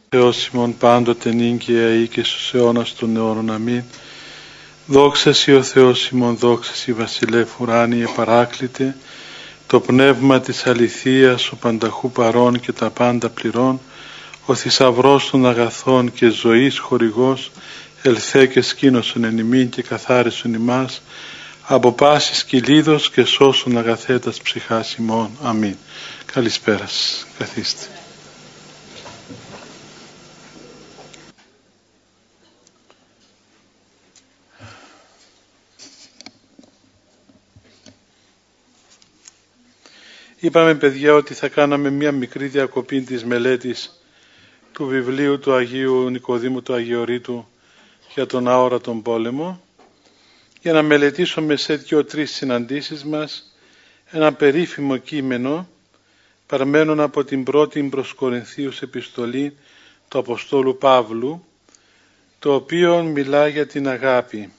Θεός ημών πάντοτε νυν και αεί και στους αιώνας των αιώνων. Αμήν. Δόξα σοι ο Θεός ημών, δόξα σοι βασιλεύ ουράνιε παράκλητε, το πνεύμα της αληθείας, ο πανταχού παρών και τα πάντα πληρών, ο θησαυρός των αγαθών και ζωής χορηγός, ελθέ και σκήνωσον εν ημίν και καθάρισον ημάς, από πάσης κυλίδος και σώσον αγαθέτας ψυχάς ημών. Αμήν. Καλησπέρα σας. Καθίστε. Είπαμε, παιδιά, ότι θα κάναμε μια μικρή διακοπή της μελέτης του βιβλίου του Αγίου Νικοδήμου του Αγιορείτου για τον αόρατον πόλεμο, για να μελετήσουμε σε 2-3 συναντήσεις μας ένα περίφημο κείμενο παρμένον από την πρώτη προς Κορινθίους επιστολή του Αποστόλου Παύλου, το οποίο μιλά για την αγάπη.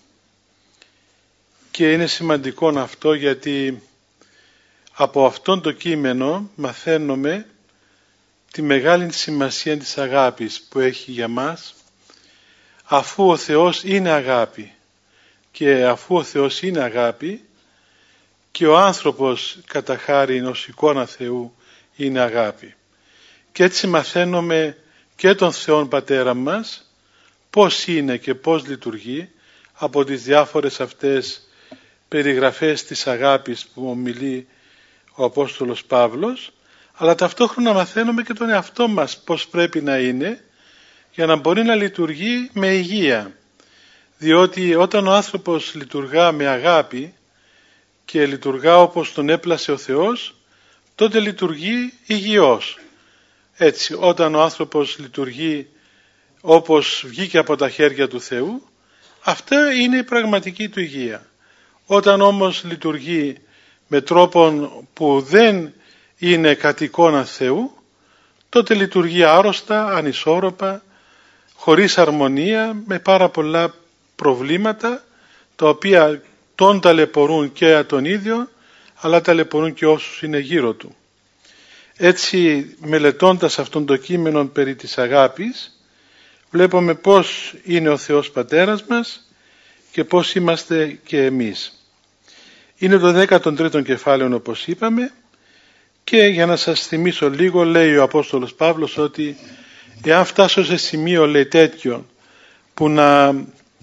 Και είναι σημαντικό αυτό, γιατί από αυτόν το κείμενο μαθαίνουμε τη μεγάλη σημασία της αγάπης που έχει για μας, αφού ο Θεός είναι αγάπη. Και αφού ο Θεός είναι αγάπη και ο άνθρωπος κατά χάριν ως εικόνα Θεού είναι αγάπη. Και έτσι μαθαίνουμε και τον Θεόν Πατέρα μας πώς είναι και πώς λειτουργεί από τις διάφορες αυτές περιγραφές της αγάπης που μιλεί ο Απόστολος Παύλος, αλλά ταυτόχρονα μαθαίνουμε και τον εαυτό μας πώς πρέπει να είναι για να μπορεί να λειτουργεί με υγεία. Διότι όταν ο άνθρωπος λειτουργά με αγάπη και λειτουργά όπως τον έπλασε ο Θεός, τότε λειτουργεί υγιώς. Έτσι, όταν ο άνθρωπος λειτουργεί όπως βγήκε από τα χέρια του Θεού, αυτά είναι η πραγματική του υγεία. Όταν όμως λειτουργεί με τρόπον που δεν είναι κατ' εικόνα Θεού, τότε λειτουργεί άρρωστα, ανισόρροπα, χωρίς αρμονία, με πάρα πολλά προβλήματα, τα οποία τον ταλαιπωρούν και τον ίδιο, αλλά ταλαιπωρούν και όσους είναι γύρω του. Έτσι, μελετώντας αυτόν το κείμενο περί της αγάπης, βλέπουμε πώς είναι ο Θεός Πατέρας μας και πώς είμαστε και εμείς. Είναι το 13ο κεφάλαιο, όπως είπαμε, και για να σας θυμίσω λίγο, λέει ο Απόστολος Παύλος ότι εάν φτάσω σε σημείο, λέει, τέτοιο που να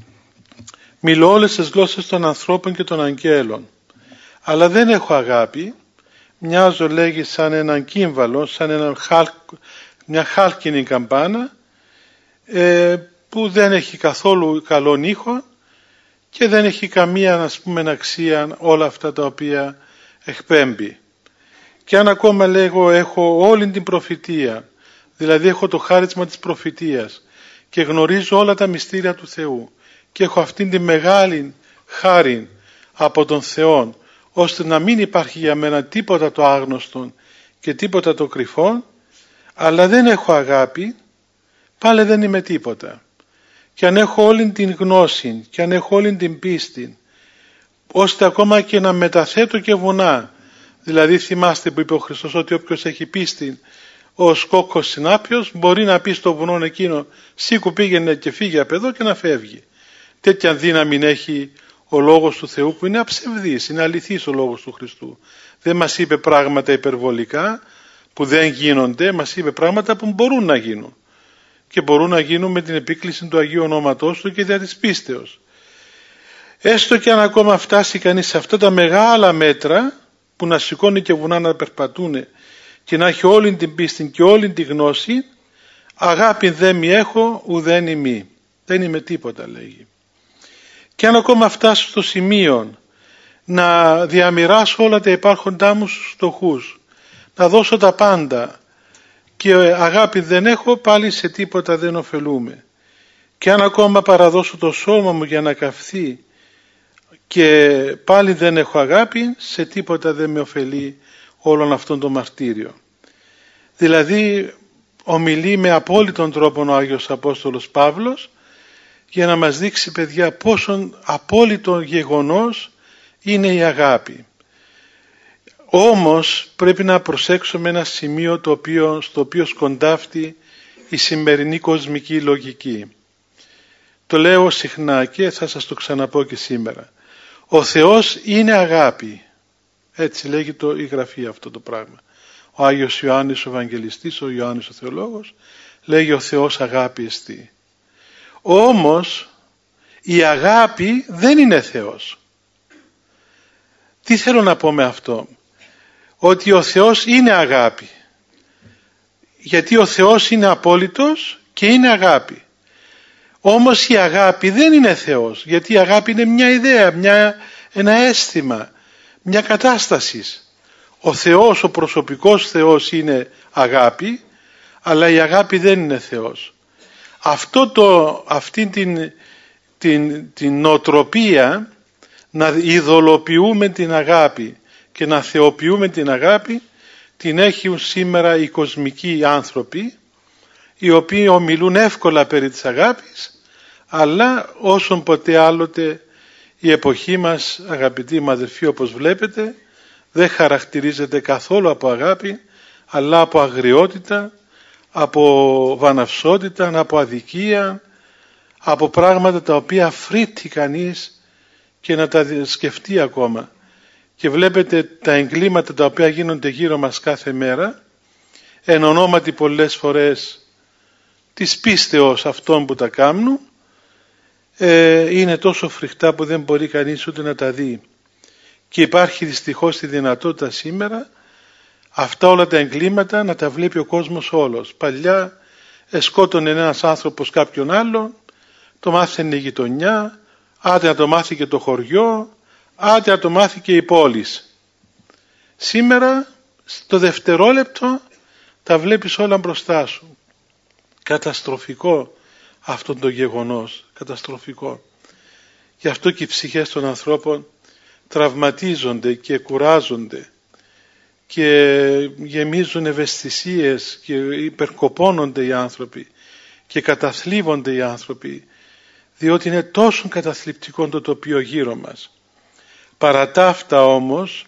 μιλώ όλες τις γλώσσες των ανθρώπων και των αγγέλων, αλλά δεν έχω αγάπη, μοιάζω, λέγει, σαν έναν κύμβαλο, σαν μια χάλκινη καμπάνα που δεν έχει καθόλου καλόν ήχο και δεν έχει καμία, ας πούμε, αξία όλα αυτά τα οποία εκπέμπει. Και αν ακόμα, λέγω, έχω όλη την προφητεία, δηλαδή έχω το χάρισμα της προφητείας και γνωρίζω όλα τα μυστήρια του Θεού και έχω αυτήν τη μεγάλη χάρη από τον Θεό, ώστε να μην υπάρχει για μένα τίποτα το άγνωστο και τίποτα το κρυφό, αλλά δεν έχω αγάπη, πάλι δεν είμαι τίποτα. Και αν έχω όλη την γνώση και αν έχω όλη την πίστη, ώστε ακόμα και να μεταθέτω και βουνά, δηλαδή θυμάστε που είπε ο Χριστός ότι όποιος έχει πίστη ως κόκκος συνάπιος μπορεί να πει στο βουνό εκείνο σήκου πήγαινε και φύγε από εδώ και να φεύγει. Τέτοια δύναμη έχει ο Λόγος του Θεού, που είναι αψευδής, είναι αληθής ο Λόγος του Χριστού. Δεν μας είπε πράγματα υπερβολικά που δεν γίνονται, μας είπε πράγματα που μπορούν να γίνουν. Και μπορούν να γίνουν με την επίκληση του Αγίου Ονόματός Του και δια της πίστεως. Έστω και αν ακόμα φτάσει κανείς σε αυτά τα μεγάλα μέτρα που να σηκώνει και βουνά να περπατούν και να έχει όλη την πίστη και όλη τη γνώση, αγάπη δεν μη έχω ουδέν ημί. Δεν είμαι τίποτα, λέγει. Και αν ακόμα φτάσω στο σημείο να διαμοιράσω όλα τα υπάρχοντά μου στους φτωχούς, να δώσω τα πάντα και αγάπη δεν έχω, πάλι σε τίποτα δεν ωφελούμε. Και αν ακόμα παραδώσω το σώμα μου για να καυθεί και πάλι δεν έχω αγάπη, σε τίποτα δεν με ωφελεί όλον αυτόν το μαρτύριο. Δηλαδή ομιλεί με απόλυτον τρόπο ο Άγιος Απόστολος Παύλος για να μας δείξει, παιδιά, πόσον απόλυτο γεγονός είναι η αγάπη. Όμως πρέπει να προσέξουμε ένα σημείο στο οποίο σκοντάφτει η σημερινή κοσμική λογική. Το λέω συχνά και θα σας το ξαναπώ και σήμερα. Ο Θεός είναι αγάπη. Έτσι λέγει η Γραφή αυτό το πράγμα. Ο Άγιος Ιωάννης ο Ευαγγελιστής, ο Ιωάννης ο Θεολόγος, λέγει ο Θεός αγάπη εστί. Όμως η αγάπη δεν είναι Θεός. Τι θέλω να πω με αυτό? Ότι ο Θεός είναι αγάπη. Γιατί ο Θεός είναι απόλυτος και είναι αγάπη. Όμως η αγάπη δεν είναι Θεός. Γιατί η αγάπη είναι μια ιδέα, ένα αίσθημα, μια κατάσταση. Ο Θεός, ο προσωπικός Θεός είναι αγάπη, αλλά η αγάπη δεν είναι Θεός. Αυτή την νοοτροπία να ειδωλοποιούμε την αγάπη και να θεοποιούμε την αγάπη, την έχουν σήμερα οι κοσμικοί άνθρωποι, οι οποίοι ομιλούν εύκολα περί της αγάπης, αλλά όσον ποτέ άλλοτε η εποχή μας, αγαπητοί μου αδελφοί, όπως βλέπετε, δεν χαρακτηρίζεται καθόλου από αγάπη, αλλά από αγριότητα, από βαναυσότητα, από αδικία, από πράγματα τα οποία φρύττει κανείς και να τα σκεφτεί ακόμα. Και βλέπετε τα εγκλήματα τα οποία γίνονται γύρω μας κάθε μέρα, εν ονόματι πολλές φορές της πίστεως αυτών που τα κάνουν, είναι τόσο φρικτά που δεν μπορεί κανείς ούτε να τα δει. Και υπάρχει δυστυχώς τη δυνατότητα σήμερα αυτά όλα τα εγκλήματα να τα βλέπει ο κόσμος όλος. Παλιά σκότωνε ένας άνθρωπος κάποιον άλλον, το μάθαινε η γειτονιά, άντε να το μάθει και το χωριό, άντε να το μάθει και η πόλη. Σήμερα στο δευτερόλεπτο τα βλέπεις όλα μπροστά σου. Καταστροφικό αυτό το γεγονός, καταστροφικό. Γι' αυτό και οι ψυχές των ανθρώπων τραυματίζονται και κουράζονται και γεμίζουν ευαισθησίες και υπερκοπώνονται οι άνθρωποι και καταθλίβονται οι άνθρωποι, διότι είναι τόσο καταθλιπτικό το τοπίο γύρω μας. Παρά τα αυτά όμως,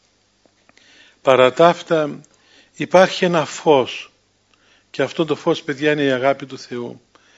υπάρχει ένα φως, και αυτό το φως, παιδιά, είναι η αγάπη του Θεού.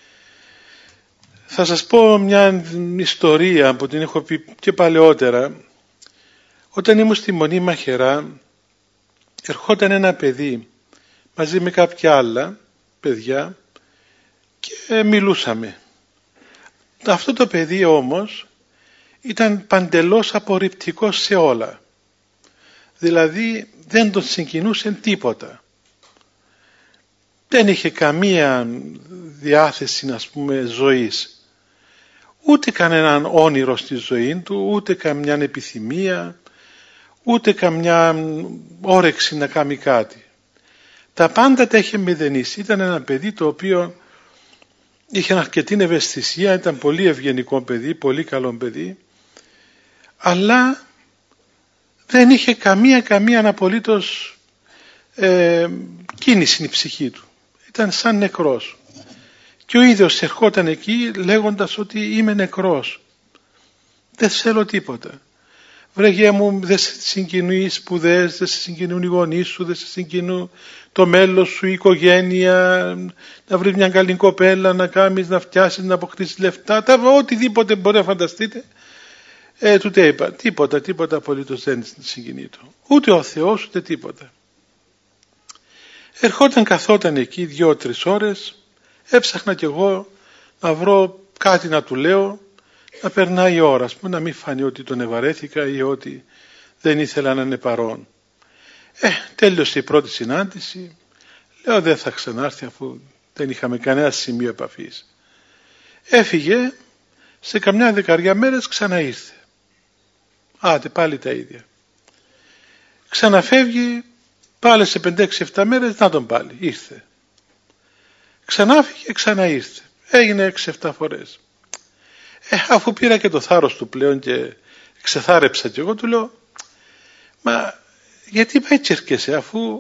Θα σας πω μια ιστορία που την έχω πει και παλαιότερα. Όταν ήμουν στη Μονή Μαχαιρά, ερχόταν ένα παιδί μαζί με κάποια άλλα παιδιά και μιλούσαμε. Αυτό το παιδί όμως ήταν παντελώς απορριπτικό σε όλα. Δηλαδή δεν τον συγκινούσε τίποτα. Δεν είχε καμία διάθεση, ας πούμε, ζωής. Ούτε κανέναν όνειρο στη ζωή του, ούτε καμιά επιθυμία, ούτε καμιά όρεξη να κάνει κάτι. Τα πάντα τα είχε μηδενίσει. Ήταν ένα παιδί το οποίο είχε αρκετή ευαισθησία, ήταν πολύ ευγενικό παιδί, πολύ καλό παιδί, αλλά δεν είχε καμία απολύτως κίνηση η ψυχή του. Ήταν σαν νεκρός. Και ο ίδιος ερχόταν εκεί λέγοντας ότι είμαι νεκρός. Δεν θέλω τίποτα. Βρε Γε μου, δεν σε συγκινούν οι σπουδές, δεν σε συγκινούν οι γονείς σου, δεν σε συγκινούν το μέλλον σου, η οικογένεια, να βρεις μια καλή κοπέλα, να κάνεις, να φτιάσεις, να αποκτήσεις λεφτά, οτιδήποτε μπορεί να φανταστείτε. Του είπα, τίποτα απολύτως δεν συγκινεί το. Ούτε ο Θεός, ούτε τίποτα. Καθόταν εκεί 2-3 ώρες, έψαχνα κι εγώ να βρω κάτι να του λέω, να περνάει η ώρα, να μην φανεί ότι τον ευαρέθηκα ή ότι δεν ήθελα να είναι παρόν. Τέλειωσε η πρώτη συνάντηση, λέω δεν θα ξανάρθει αφού δεν είχαμε κανένα σημείο επαφής. Έφυγε, σε καμιά 10 μέρες ξαναήρθε. Άντε πάλι τα ίδια. Ξαναφεύγει, πάλι σε 5-6-7 μέρες, να τον πάλι, ήρθε. Ξανάφυγε, ξαναήρθε. Έγινε 6-7 φορές. Αφού πήρα και το θάρρος του πλέον και ξεθάρεψα κι εγώ, του λέω, μα γιατί έτσι έρχεσαι αφού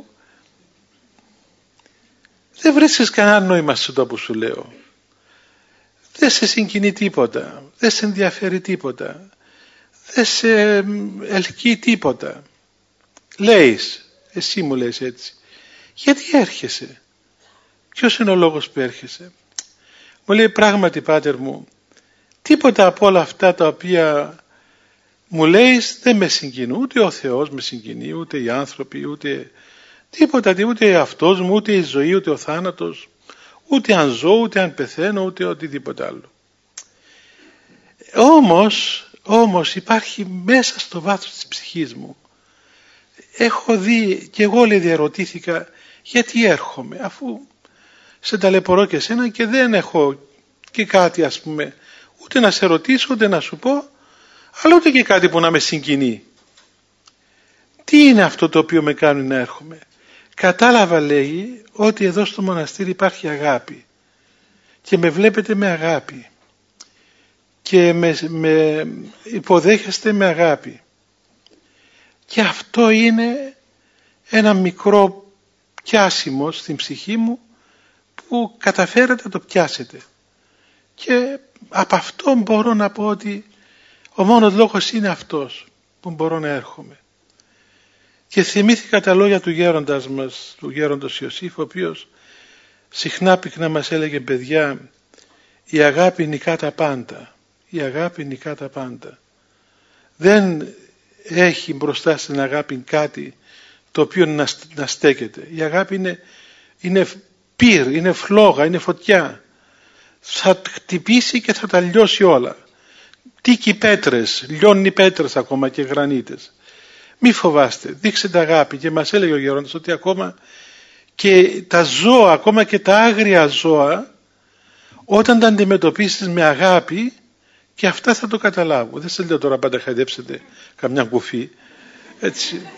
δεν βρίσκεις κανένα νόημα σε το που σου λέω. Δεν σε συγκινεί τίποτα, δεν σε ενδιαφέρει τίποτα, δεν σε ελκύει τίποτα. Λέεις, εσύ μου λες έτσι, γιατί έρχεσαι Ποιος είναι ο λόγος που έρχεσαι? Μου λέει, πράγματι Πάτερ μου, τίποτα από όλα αυτά τα οποία μου λέει δεν με συγκινούν. Ούτε ο Θεός με συγκινεί, ούτε οι άνθρωποι, ούτε τίποτα, ούτε αυτός μου, ούτε η ζωή, ούτε ο θάνατος, ούτε αν ζω, ούτε αν πεθαίνω, ούτε οτιδήποτε άλλο. Όμως υπάρχει μέσα στο βάθος της ψυχής μου. Έχω δει και εγώ, λέει, διαρωτήθηκα γιατί έρχομαι, αφού σε ταλαιπωρώ και εσένα και δεν έχω και κάτι, ας πούμε, ούτε να σε ρωτήσω, ούτε να σου πω, αλλά ούτε και κάτι που να με συγκινεί. Τι είναι αυτό το οποίο με κάνει να έρχομαι? Κατάλαβα, λέει, ότι εδώ στο μοναστήρι υπάρχει αγάπη και με βλέπετε με αγάπη και με υποδέχεστε με αγάπη, και αυτό είναι ένα μικρό πιάσιμο στην ψυχή μου που καταφέρατε να το πιάσετε, και από αυτό μπορώ να πω ότι ο μόνος λόγος είναι αυτός που μπορώ να έρχομαι. Και θυμήθηκα τα λόγια του γέροντας μας, του γέροντος Ιωσήφ, ο οποίος συχνά πυκνά μας έλεγε, παιδιά, η αγάπη νικά τα πάντα. Η αγάπη νικά τα πάντα. Δεν έχει μπροστά στην αγάπη κάτι το οποίο να στέκεται. Η αγάπη είναι πυρ, είναι φλόγα, είναι φωτιά. Θα χτυπήσει και θα τα λιώσει όλα. Τίκει πέτρες, λιώνει πέτρες ακόμα και γρανίτες. Μη φοβάστε, δείξτε αγάπη. Και μας έλεγε ο γέροντας ότι ακόμα και τα ζώα, ακόμα και τα άγρια ζώα, όταν τα αντιμετωπίσεις με αγάπη, και αυτά θα το καταλάβουν. Δεν σας λέω τώρα πάντα χαϊδέψετε καμιά κουφή, έτσι,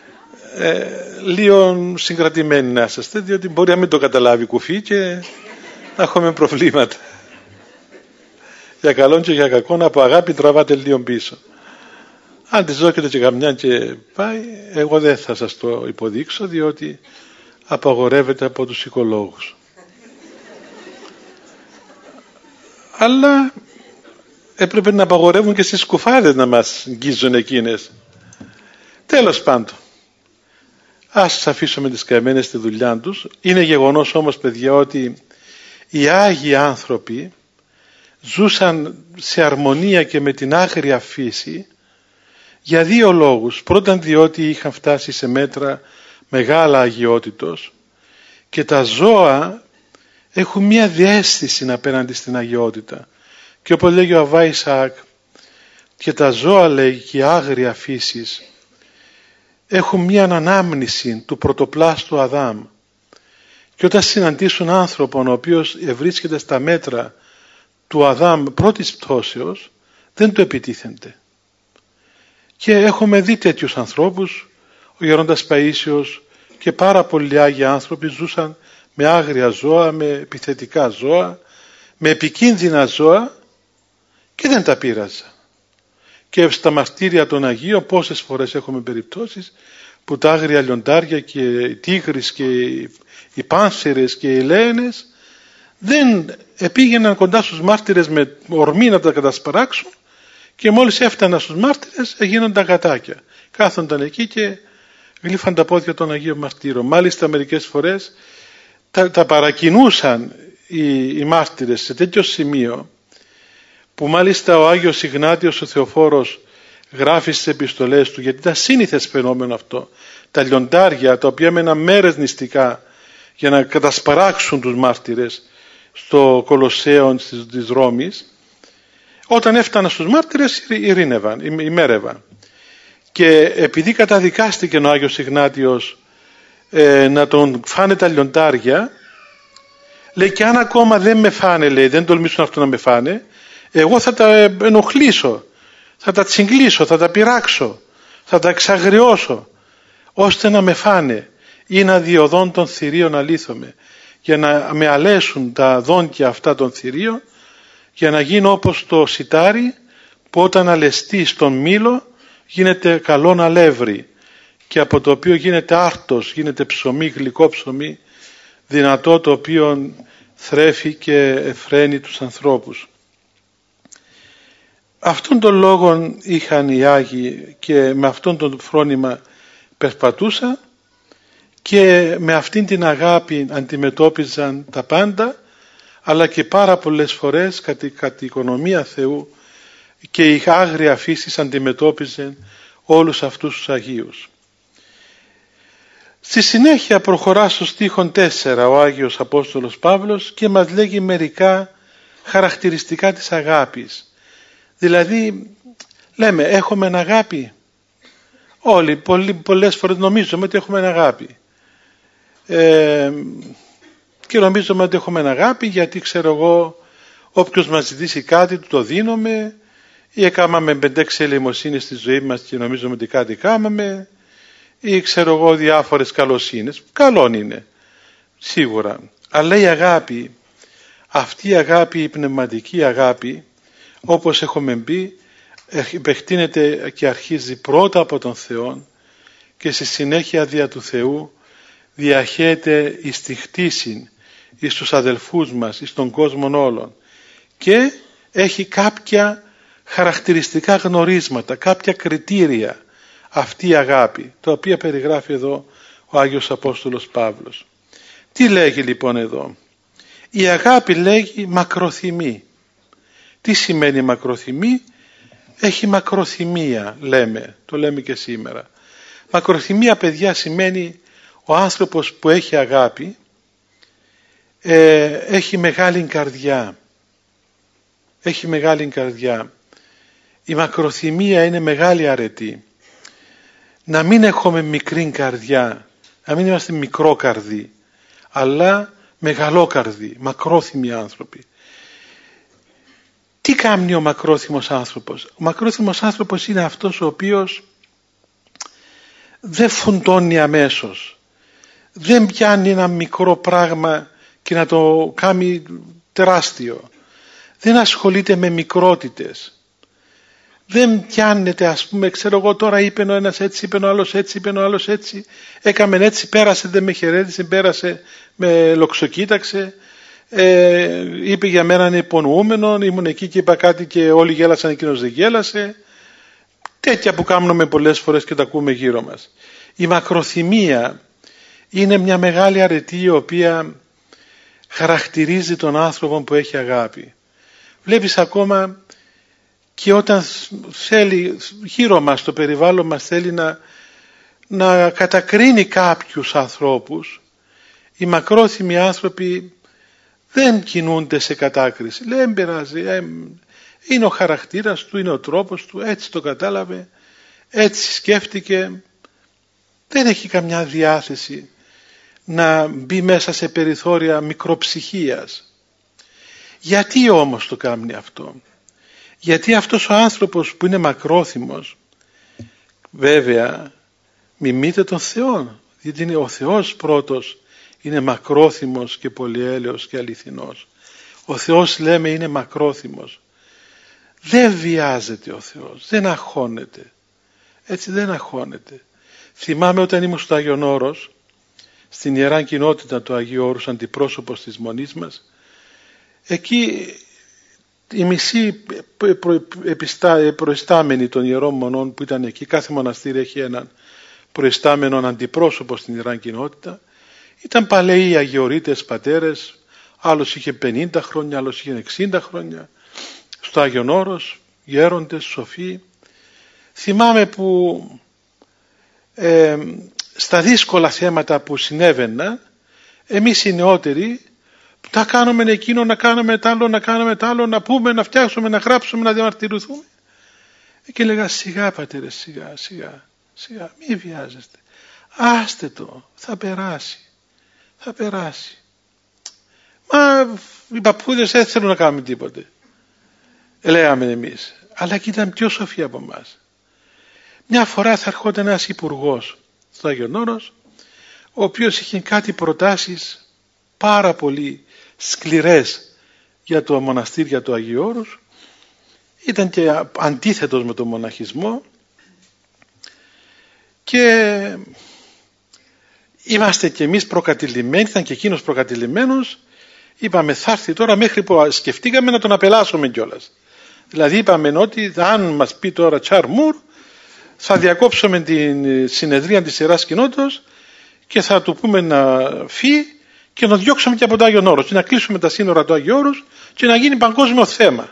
λίγο συγκρατημένοι να είσαστε, διότι μπορεί να μην το καταλάβει κουφή και να έχουμε προβλήματα. Για καλό και για κακό, από αγάπη τραβάτε λίγο πίσω. Αν τη ζώκετε και καμιά και πάει, εγώ δεν θα σας το υποδείξω, διότι απαγορεύεται από τους οικολόγους. Αλλά έπρεπε να απαγορεύουν και στις κουφάδες να μας αγγίζουν εκείνες. Τέλος πάντων, ας αφήσουμε τις καημένες στη δουλειά τους. Είναι γεγονός όμως, παιδιά, ότι οι Άγιοι άνθρωποι ζούσαν σε αρμονία και με την άγρια φύση για δύο λόγους. Πρώτον, διότι είχαν φτάσει σε μέτρα μεγάλα αγιότητος, και τα ζώα έχουν μία διαίσθηση απέναντι στην αγιότητα. Και όπως λέγει ο Αββά Ισαάκ, και τα ζώα, λέει, και η άγρια φύσης έχουν μία ανάμνηση του πρωτοπλάστου Αδάμ, και όταν συναντήσουν άνθρωπον ο οποίος βρίσκεται στα μέτρα του Αδάμ πρώτης πτώσεως, δεν το επιτίθενται. Και έχουμε δει τέτοιους ανθρώπους. Ο γερόντας Παΐσιος και πάρα πολλοί Άγιοι άνθρωποι ζούσαν με άγρια ζώα, με επιθετικά ζώα, με επικίνδυνα ζώα, και δεν τα πείραζαν. Και στα μαρτύρια των Αγίων πόσες φορές έχουμε περιπτώσεις που τα άγρια λιοντάρια και οι τίγρεις και οι πάνθηρες και οι λέενες δεν πήγαιναν κοντά στους μάρτυρες με ορμή να τα κατασπαράξουν, και μόλις έφταναν στους μάρτυρες έγιναν γατάκια. Κάθονταν εκεί και γλύφαν τα πόδια των Αγίων Μαρτύρων. Μάλιστα μερικές φορές τα παρακινούσαν οι μάρτυρες σε τέτοιο σημείο, που μάλιστα ο Άγιος Ιγνάτιος ο Θεοφόρος γράφει στις επιστολές του, γιατί ήταν σύνηθες φαινόμενο αυτό, τα λιοντάρια τα οποία έμεναν μέρες νηστικά για να κατασπαράξουν τους μάρτυρες στο Κολοσσέον της Ρώμης, όταν έφταναν στους μάρτυρες ημέρευαν. Και επειδή καταδικάστηκε ο Άγιος Ιγνάτιος να τον φάνε τα λιοντάρια, λέει, και αν ακόμα δεν με φάνε, λέει, δεν τολμήσουν αυτό να με φάνε, εγώ θα τα ενοχλήσω, θα τα τσιγκλίσω, θα τα πειράξω, θα τα εξαγριώσω, ώστε να με φάνε, ή να διοδών των θηρίων αλήθομαι, για να με αλέσουν τα δόντια αυτά των θηρίων, για να γίνω όπως το σιτάρι που όταν αλεστεί στον μήλο γίνεται καλόν αλεύρι, και από το οποίο γίνεται άρτος, γίνεται ψωμί, γλυκό ψωμί, δυνατό, το οποίο θρέφει και εφραίνει τους ανθρώπους. Αυτόν τον λόγο είχαν οι Άγιοι, και με αυτόν τον φρόνημα περπατούσα, και με αυτήν την αγάπη αντιμετώπιζαν τα πάντα, αλλά και πάρα πολλές φορές κατ' οικονομία Θεού και η άγρια φύση αντιμετώπιζε όλους αυτούς τους Αγίους. Στη συνέχεια προχωρά στο στίχον 4 ο Άγιος Απόστολος Παύλος και μας λέγει μερικά χαρακτηριστικά της αγάπης. Δηλαδή λέμε έχουμε αγάπη. Όλοι πολλές φορές νομίζουμε ότι έχουμε αγάπη. Και νομίζουμε ότι έχουμε αγάπη γιατί ξέρω εγώ όποιος μας ζητήσει κάτι του το δίνουμε, ή έκαναμε 5-6 ελεημοσύνες στη ζωή μας και νομίζουμε ότι κάτι κάμαμε, ή ξέρω εγώ διάφορες καλοσύνες. Καλόν είναι σίγουρα, αλλά η αγάπη, αυτή η αγάπη, η πνευματική αγάπη, όπως έχουμε πει, επεκτείνεται και αρχίζει πρώτα από τον Θεό και στη συνέχεια δια του Θεού διαχέεται εις τη χτίση, εις τους αδελφούς μας, εις τον κόσμο όλων, και έχει κάποια χαρακτηριστικά γνωρίσματα, κάποια κριτήρια αυτή η αγάπη, τα οποία περιγράφει εδώ ο Άγιος Απόστολος Παύλος. Τι λέγει λοιπόν εδώ? Η αγάπη λέγει μακροθυμεί. Τι σημαίνει μακροθυμεί? Έχει μακροθυμία, το λέμε και σήμερα. Μακροθυμία, παιδιά, σημαίνει ο άνθρωπος που έχει αγάπη έχει μεγάλη καρδιά. Έχει μεγάλη καρδιά. Η μακροθυμία είναι μεγάλη αρετή. Να μην έχουμε μικρή καρδιά, να μην είμαστε μικρόκαρδοι, αλλά μεγαλόκαρδοι, μακρόθυμοι άνθρωποι. Τι κάνει ο μακρόθυμος άνθρωπος? Ο μακρόθυμος άνθρωπος είναι αυτός ο οποίος δεν φουντώνει αμέσως. Δεν πιάνει ένα μικρό πράγμα και να το κάνει τεράστιο. Δεν ασχολείται με μικρότητες. Δεν πιάνεται, ας πούμε, ξέρω εγώ τώρα είπε ο ένας έτσι, είπε ο άλλος έτσι, είπε ο άλλος έτσι, έκαμε έτσι, πέρασε, δεν με χαιρέτησε, πέρασε, με λοξοκοίταξε, είπε για μένα είναι υπονοούμενο, ήμουν εκεί και είπα κάτι και όλοι γέλασαν, εκείνος δεν γέλασε. Τέτοια που κάνουμε πολλές φορές και τα ακούμε γύρω μας. Η μακροθυμία είναι μια μεγάλη αρετή η οποία χαρακτηρίζει τον άνθρωπο που έχει αγάπη. Βλέπεις ακόμα και όταν θέλει γύρω μας, το περιβάλλον μας θέλει να κατακρίνει κάποιους ανθρώπους, οι μακρόθυμοι άνθρωποι δεν κινούνται σε κατάκριση. Λέει δεν πειράζει, είναι ο χαρακτήρας του, είναι ο τρόπος του, έτσι το κατάλαβε, έτσι σκέφτηκε. Δεν έχει καμιά διάθεση να μπει μέσα σε περιθώρια μικροψυχίας. Γιατί όμως το κάνει αυτό? Γιατί αυτός ο άνθρωπος που είναι μακρόθυμος βέβαια μιμείται τον Θεό, γιατί είναι ο Θεός πρώτος, είναι μακρόθυμος και πολυέλεος και αληθινός. Ο Θεός, λέμε, είναι μακρόθυμος. Δεν βιάζεται ο Θεός, δεν αγχώνεται. Έτσι δεν αγχώνεται. Θυμάμαι όταν ήμουν στο Άγιον Όρος, στην Ιερά Κοινότητα του Αγίου Όρους, αντιπρόσωπος της Μονής μας, εκεί οι μισοί προϊστάμενοι των Ιερών Μονών που ήταν εκεί, κάθε μοναστήρι έχει έναν προϊστάμενον αντιπρόσωπο στην Ιερά Κοινότητα, ήταν παλαιοί αγιορείτες πατέρες, άλλος είχε 50 χρόνια, άλλος είχε 60 χρόνια, στο Άγιον Όρος, γέροντες, σοφοί. Θυμάμαι που στα δύσκολα θέματα που συνέβαιναν, εμείς οι νεότεροι να κάνουμε εκείνο, να κάνουμε τ' άλλο, να κάνουμε τ' άλλο, να πούμε, να φτιάξουμε, να γράψουμε, να διαμαρτυρηθούμε. Και έλεγα σιγά πατέρες, σιγά, μη βιάζεστε. Άστε το, θα περάσει. Μα οι παππούδες δεν θέλουν να κάνουμε τίποτε. Λέγαμε εμείς. Αλλά και ήταν πιο σοφοί από εμάς. Μια φορά θα ερχόταν ένας υπουργός στο Άγιον Όρος, ο οποίος είχε κάτι προτάσεις πάρα πολύ σκληρές για το μοναστήρια του Αγίου Όρους. Ήταν και αντίθετος με τον μοναχισμό και είμαστε και εμείς προκατηλημένοι, ήταν και εκείνος προκατηλημένος. Είπαμε θα έρθει τώρα, μέχρι που σκεφτήκαμε να τον απελάσουμε κιόλας. Δηλαδή είπαμε ότι αν μας πει τώρα Τσαρμούρ, θα διακόψουμε την συνεδρία της Ιεράς Κοινότητας και θα του πούμε να φύγει και να διώξουμε και από το Άγιον Όρος και να κλείσουμε τα σύνορα του Αγίου Όρους και να γίνει παγκόσμιο θέμα.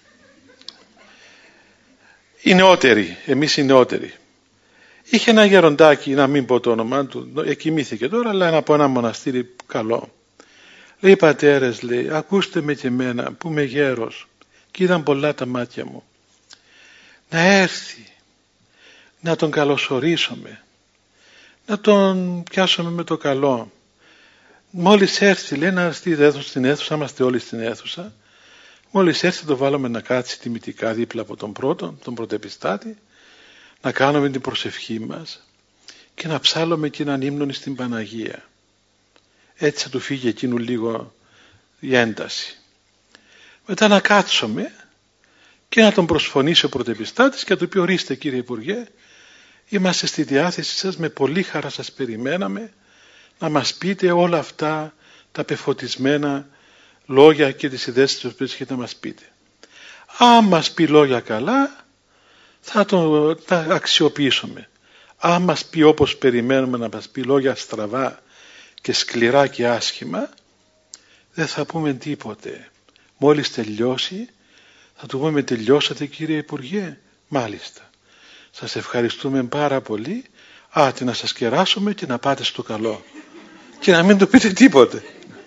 Οι νεότεροι, εμείς οι νεότεροι. Είχε ένα γεροντάκι, να μην πω το όνομά του, εκοιμήθηκε τώρα, αλλά από ένα μοναστήρι καλό. Λέει, πατέρες, λέει, ακούστε με και εμένα που είμαι γέρος και είδαν πολλά τα μάτια μου. Να έρθει, να τον καλωσορίσουμε, να τον πιάσουμε με το καλό. Μόλις έρθει, λέει, να έρθει στην αίθουσα, είμαστε όλοι στην αίθουσα. Μόλις έρθει το βάλουμε να κάτσει τιμητικά δίπλα από τον πρώτον, τον πρωτεπιστάτη, να κάνουμε την προσευχή μας και να ψάλλουμε και έναν ύμνο στην Παναγία. Έτσι θα του φύγει εκείνου λίγο η ένταση. Μετά να κάτσουμε και να τον προσφωνήσει ο πρωτεπιστάτης και να του πει, ορίστε κύριε Υπουργέ, είμαστε στη διάθεση σας, με πολύ χαρά σας περιμέναμε να μας πείτε όλα αυτά τα πεφωτισμένα λόγια και τις ιδέες τις οποίες έχετε να μας πείτε. Αν μας πει λόγια καλά, θα τα αξιοποιήσουμε. Αν μας πει όπως περιμένουμε να μας πει λόγια στραβά και σκληρά και άσχημα, δεν θα πούμε τίποτε. Μόλις τελειώσει, θα του πούμε, τελειώσατε κύριε Υπουργέ? Μάλιστα. Σας ευχαριστούμε πάρα πολύ. Άτε να σας κεράσουμε και να πάτε στο καλό. Και να μην του πείτε τίποτε.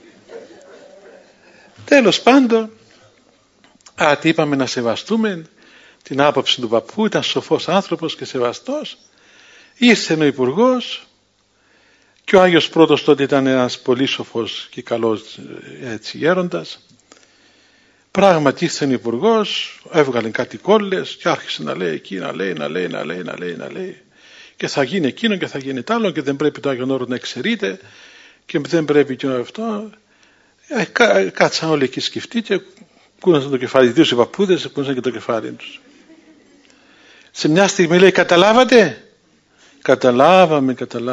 Τέλος πάντων, είπαμε να σεβαστούμε την άποψη του παππού, ήταν σοφός άνθρωπος και σεβαστός. Ήρθε ο Υπουργός και ο Άγιος Πρώτος τότε ήταν ένας πολύ σοφός και καλός έτσι γέροντας. Πράγματι ήρθε ο Υπουργός, έβγαλε κάτι κόλλες και άρχισε να λέει εκεί, να λέει και θα γίνει εκείνο και θα γίνει τ' άλλο και δεν πρέπει το Άγιον Όρος να εξαιρείται και δεν πρέπει και αυτό. Κάτσαν όλοι εκεί σκεφτεί και κούνασαν το κεφάλι. Δύο οι παππούδες κούνασαν και το κεφάλι τους. Σε μια στιγμή λέει, καταλάβατε? Καταλάβαμε.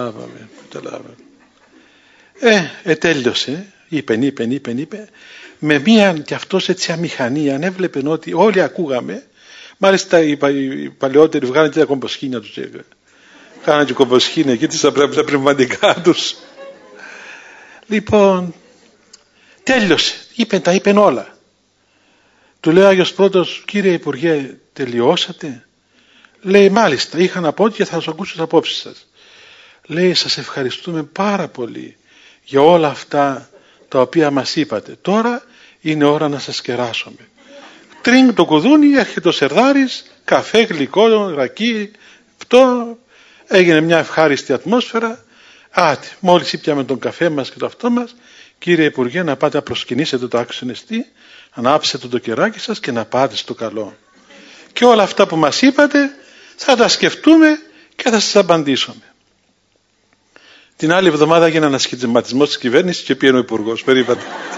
Τέλειωσε. Είπε. Με μία κι αυτός έτσι αμηχανία, αν έβλεπε ότι όλοι ακούγαμε. Μάλιστα οι παλαιότεροι βγάλαν και τα κομποσχήνια τους. Κάναν και κομποσχήνια εκεί τα πνευματικά τους. Λοιπόν, τέλειωσε. Τα είπεν όλα. Του λέει ο Άγιος Πρώτος, κύριε Υπουργέ, τελειώσατε? Λέει, μάλιστα, είχα να πω και θα σας ακούσω τις απόψεις σας. Λέει, σας ευχαριστούμε πάρα πολύ για όλα αυτά τα οποία μας είπατε. Τώρα είναι ώρα να σας κεράσουμε. Τρίνγκ το κουδούνι, έρχεται ο Σερδάρης, καφέ, γλυκό, ρακί, αυτό. Έγινε μια ευχάριστη ατμόσφαιρα. Μόλις ήπιαμε τον καφέ μας και το αυτό μας, κύριε Υπουργέ, να πάτε να προσκυνήσετε το άξονιστή, ανάψετε το κεράκι σας και να πάτε στο καλό. Και όλα αυτά που μας είπατε θα τα σκεφτούμε και θα σας απαντήσουμε. Την άλλη εβδομάδα έγινε ένα σχηματισμός της κυβέρνησης και πήγαινε ο Υπουργός. Περίπατε.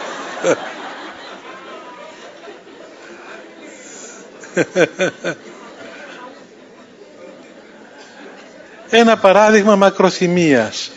Ένα παράδειγμα μακροθυμίας.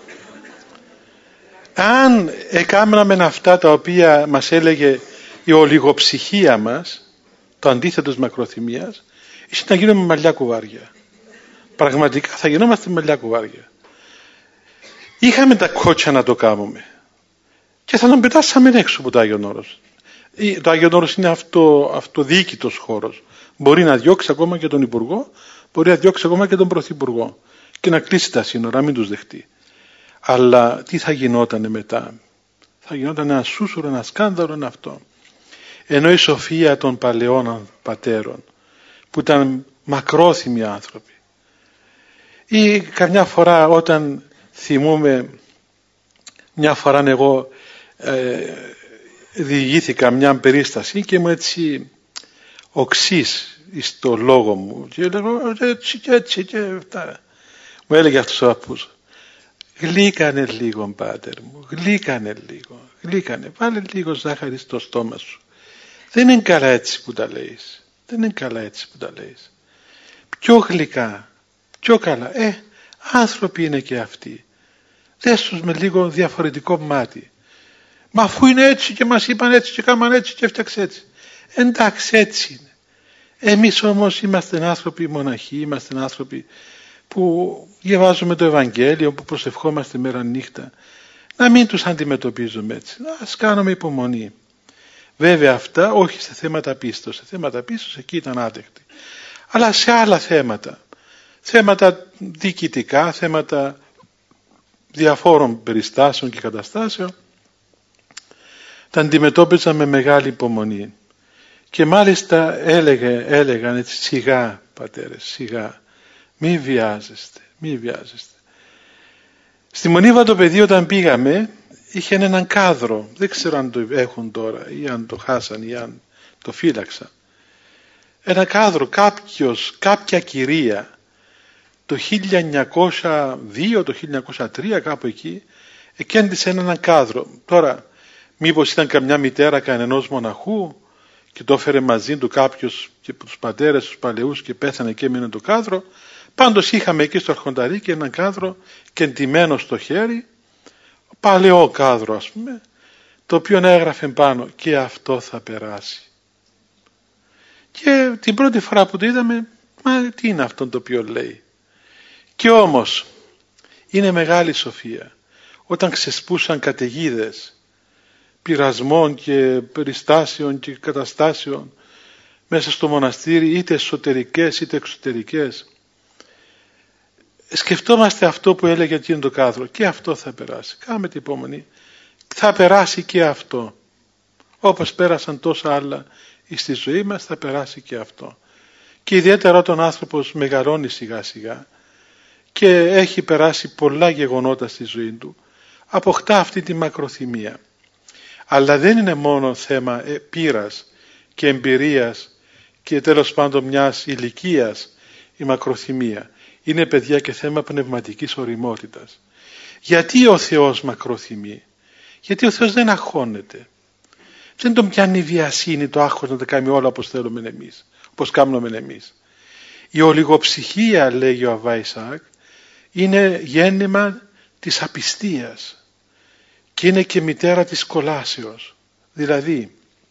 Αν έκαναμε αυτά τα οποία μας έλεγε η ολιγοψυχία μας, το αντίθετο της μακροθυμίας, ίσως να γίνουμε μαλλιά κουβάρια. Πραγματικά θα γινόμαστε μαλλιά κουβάρια. Είχαμε τα κότσια να το κάνουμε και θα τον πετάσαμε έξω από το Άγιον Όρος. Το Άγιον Όρος είναι αυτοδιοίκητος χώρος. Μπορεί να διώξει ακόμα και τον Υπουργό, μπορεί να διώξει ακόμα και τον Πρωθυπουργό και να κλείσει τα σύνορα, μην τους δεχτεί. Αλλά τι θα γινότανε μετά? Θα γινόταν ένα σούσουρο, ένα σκάνδαλο, ένα αυτό. Ενώ η σοφία των παλαιών πατέρων που ήταν μακρόθυμοι άνθρωποι, ή καμιά φορά όταν θυμούμε, μια φορά εγώ διηγήθηκα μια περίσταση και μου έτσι οξύς στο λόγο μου και λέγω έτσι και αυτά. Μου έλεγε αυτός ο παππούς, γλύκανε λίγο πάτερ μου, γλύκανε λίγο, βάλε λίγο ζάχαρη στο στόμα σου. Δεν είναι καλά έτσι που τα λέεις. Πιο γλυκά, πιο καλά. Άνθρωποι είναι και αυτοί. Δες τους με λίγο διαφορετικό μάτι. Μα αφού είναι έτσι και μας είπαν έτσι και κάμαν έτσι και έφτιαξε έτσι. Εντάξει, έτσι είναι. Εμείς όμως είμαστε άνθρωποι μοναχοί, είμαστε άνθρωποι που διαβάζουμε το Ευαγγέλιο, που προσευχόμαστε μέρα νύχτα, να μην τους αντιμετωπίζουμε έτσι. Ας κάνουμε υπομονή. Βέβαια αυτά όχι σε θέματα πίστος. Σε θέματα πίστος εκεί ήταν άδεκτοι. Αλλά σε άλλα θέματα. Θέματα διοικητικά, θέματα διαφόρων περιστάσεων και καταστάσεων, τα αντιμετώπιζαν με μεγάλη υπομονή. Και μάλιστα έλεγαν έτσι, σιγά πατέρες, σιγά, μη βιάζεστε, μη βιάζεστε. Στη Μονή Βατοπεδίου όταν πήγαμε, είχε έναν κάδρο, δεν ξέρω αν το έχουν τώρα ή αν το χάσαν ή αν το φύλαξαν. Ένα κάδρο, κάποια κυρία το 1902, το 1903 κάπου εκεί, εκέντησε έναν κάδρο. Τώρα, μήπως ήταν καμιά μητέρα κανενός μοναχού και το έφερε μαζί του κάποιος και τους πατέρες τους παλαιούς και πέθανε και έμεινε το κάδρο. Πάντως είχαμε εκεί στο Αρχονταρίκι έναν κάδρο κεντυμένο στο χέρι, παλαιό κάδρο ας πούμε, το οποίο έγραφε πάνω και αυτό θα περάσει. Και την πρώτη φορά που το είδαμε, μα τι είναι αυτό το οποίο λέει. Και όμως είναι μεγάλη σοφία όταν ξεσπούσαν καταιγίδες πειρασμών και περιστάσεων και καταστάσεων μέσα στο μοναστήρι, είτε εσωτερικές είτε εξωτερικές, σκεφτόμαστε αυτό που έλεγε εκείνο το κάδρο, και αυτό θα περάσει. Κάμε την υπομονή, θα περάσει και αυτό. Όπως πέρασαν τόσα άλλα στη ζωή μας, θα περάσει και αυτό. Και ιδιαίτερα όταν ο άνθρωπος μεγαλώνει σιγά σιγά και έχει περάσει πολλά γεγονότα στη ζωή του, αποκτά αυτή τη μακροθυμία. Αλλά δεν είναι μόνο θέμα πείρας και εμπειρίας και τέλος πάντων μιας ηλικίας η μακροθυμία. Είναι, παιδιά, και θέμα πνευματικής ωριμότητας. Γιατί ο Θεός μακροθυμεί? Γιατί ο Θεός δεν αγχώνεται. Δεν τον πιάνει η βιασύνη, το άγχος να τα κάνει όλα όπως θέλουμε εμείς, όπως κάνουμε εμείς. Η ολιγοψυχία, λέγει ο Αββά Ισαάκ, είναι γέννημα της απιστίας και είναι και μητέρα της κολάσεως. Δηλαδή,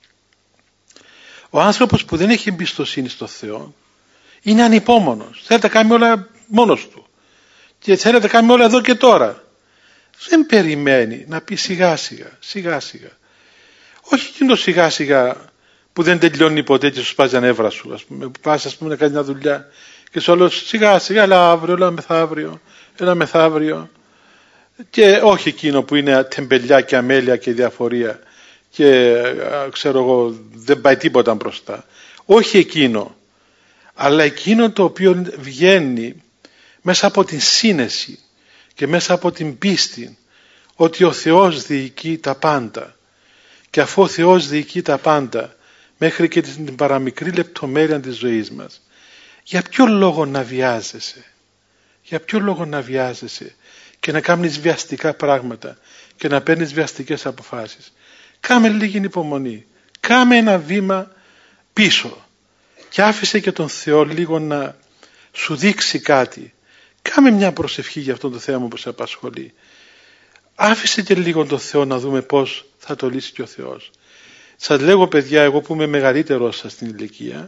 ο άνθρωπος που δεν έχει εμπιστοσύνη στο Θεό είναι ανυπόμονος. Θέλει να τα κάνει όλα μόνος του και θέλει να τα κάνει όλα εδώ και τώρα. Δεν περιμένει να πει σιγά σιγά. Όχι εκείνο σιγά σιγά που δεν τελειώνει ποτέ και σου σπάζει τα νεύρα σου. Ας πούμε, που πας ας πούμε να κάνεις μια δουλειά και σου λέω σιγά σιγά, έλα αύριο, έλα μεθαύριο. Και όχι εκείνο που είναι τεμπελιά και αμέλεια και διαφορία και ξέρω εγώ δεν πάει τίποτα μπροστά. Όχι εκείνο, αλλά εκείνο το οποίο βγαίνει μέσα από την σύνεση και μέσα από την πίστη ότι ο Θεός διοικεί τα πάντα. Και αφού ο Θεός διοικεί τα πάντα μέχρι και την παραμικρή λεπτομέρεια της ζωής μας, για ποιο λόγο να βιάζεσαι? Για ποιο λόγο να βιάζεσαι και να κάνεις βιαστικά πράγματα και να παίρνεις βιαστικές αποφάσεις? Κάμε λίγη υπομονή. Κάμε ένα βήμα πίσω και άφησε και τον Θεό λίγο να σου δείξει κάτι. Κάμε μια προσευχή για αυτό το θέμα που σε απασχολεί. Άφησε και λίγο τον Θεό να δούμε πώς θα το λύσει και ο Θεός. Σας λέγω, παιδιά, εγώ που είμαι μεγαλύτερος σας στην ηλικία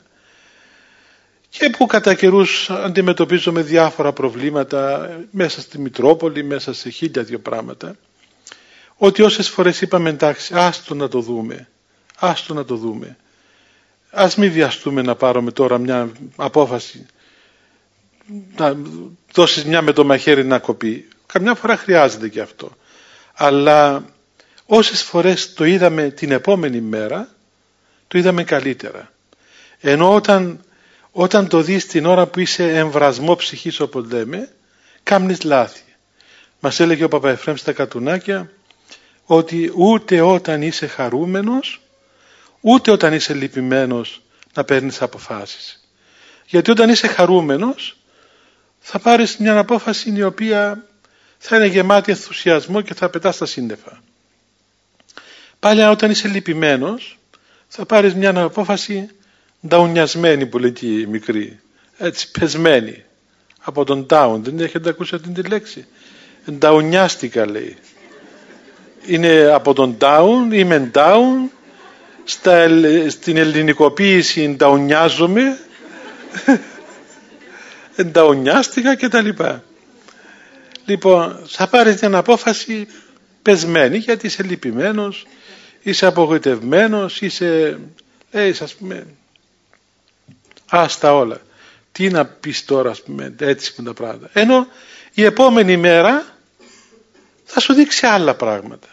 και που κατά καιρούς αντιμετωπίζω με διάφορα προβλήματα μέσα στη Μητρόπολη, μέσα σε 1002 πράγματα, ότι όσες φορές είπαμε εντάξει, άστο να το δούμε, ας μην βιαστούμε να πάρουμε τώρα μια απόφαση, να δώσεις μια με το μαχαίρι να κοπεί. Καμιά φορά χρειάζεται και αυτό. Αλλά όσες φορές το είδαμε την επόμενη μέρα, το είδαμε καλύτερα. Ενώ όταν το δεις την ώρα που είσαι εμβρασμό ψυχής, όπως λέμε, κάμνεις λάθη. Μας έλεγε ο Παπαεφρέμ στα Κατουνάκια ότι ούτε όταν είσαι χαρούμενος, ούτε όταν είσαι λυπημένος να παίρνεις αποφάσεις. Γιατί όταν είσαι χαρούμενος θα πάρεις μια απόφαση η οποία θα είναι γεμάτη ενθουσιασμό και θα πετάς τα σύννεφα. Πάλι όταν είσαι λυπημένος θα πάρεις μια απόφαση νταουνιασμένη που λέει και η μικρή, έτσι πεσμένη από τον down. Δεν έχετε ακούσει αυτή τη λέξη? Νταουνιάστηκα, λέει. Είναι από τον down, είμαι down, στην ελληνικοποίηση νταουνιάζομαι. ενταονιάστηκα κτλ. Λοιπόν, θα πάρεις την απόφαση πεσμένη, γιατί είσαι λυπημένος, είσαι απογοητευμένος, είσαι, ας πούμε, άστα όλα. Τι να πεις τώρα, ας πούμε, έτσι με τα πράγματα. Ενώ η επόμενη μέρα θα σου δείξει άλλα πράγματα,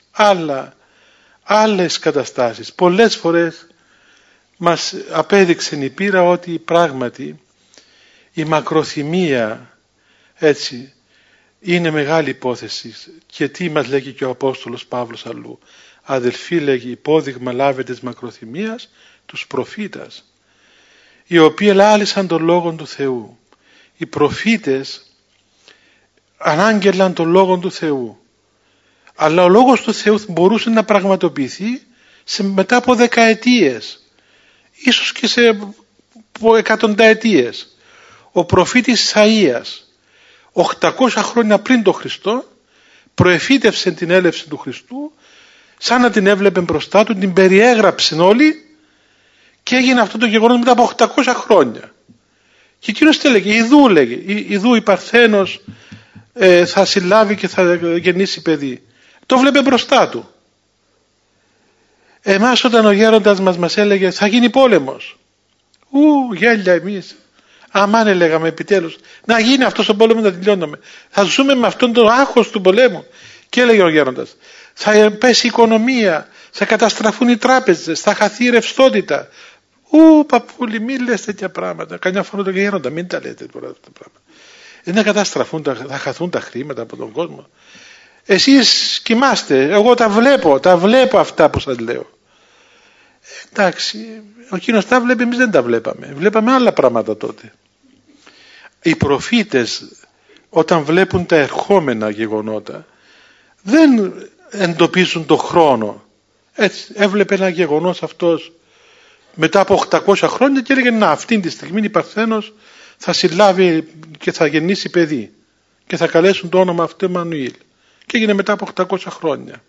άλλες καταστάσεις. Πολλές φορές μας απέδειξε η πείρα ότι πράγματι η μακροθυμία, έτσι, είναι μεγάλη υπόθεση. Και τι μας λέγει και ο Απόστολος Παύλος αλλού? Αδελφοί, λέγει, υπόδειγμα λάβετε της μακροθυμίας τους προφήτας, οι οποίοι ελάλησαν τον Λόγον του Θεού. Οι προφήτες ανάγγελαν τον Λόγον του Θεού, αλλά ο Λόγος του Θεού μπορούσε να πραγματοποιηθεί μετά από δεκαετίες, ίσως και σε εκατονταετίες. Ο προφήτης Ισαΐας 800 χρόνια πριν τον Χριστό προεφήτευσε την έλευση του Χριστού, σαν να την έβλεπε μπροστά του, την περιέγραψε όλη και έγινε αυτό το γεγονός μετά από 800 χρόνια. Και εκείνος τι έλεγε? Ιδού η Παρθένος θα συλλάβει και θα γεννήσει παιδί. Το βλέπε μπροστά του. Εμάς όταν ο γέροντας μας έλεγε θα γίνει πόλεμος, γέλια εμείς. Αμάν, έλεγαμε, επιτέλους να γίνει αυτός ο πόλεμος, να τελειώνουμε. Θα ζούμε με αυτόν τον άγχος του πολέμου. Και έλεγε ο γέροντας, θα πέσει η οικονομία, θα καταστραφούν οι τράπεζες, θα χαθεί η ρευστότητα. Παππούλη, μην λες τέτοια πράγματα. Κανιά φορά τον γέροντα, μην τα λέτε τώρα αυτά τα πράγματα. Είναι να καταστραφούν, θα χαθούν τα χρήματα από τον κόσμο. Εσείς κοιμάστε, εγώ τα βλέπω αυτά που σας λέω. Εντάξει, ο εκείνος τα βλέπει, εμείς δεν τα βλέπαμε. Βλέπαμε άλλα πράγματα τότε. Οι προφήτες όταν βλέπουν τα ερχόμενα γεγονότα δεν εντοπίζουν το χρόνο. Έτσι, έβλεπε ένα γεγονός αυτός μετά από 800 χρόνια και έλεγε να, αυτήν τη στιγμή η Παρθένος θα συλλάβει και θα γεννήσει παιδί και θα καλέσουν το όνομα αυτό Εμμανουήλ. Και έγινε μετά από 800 χρόνια.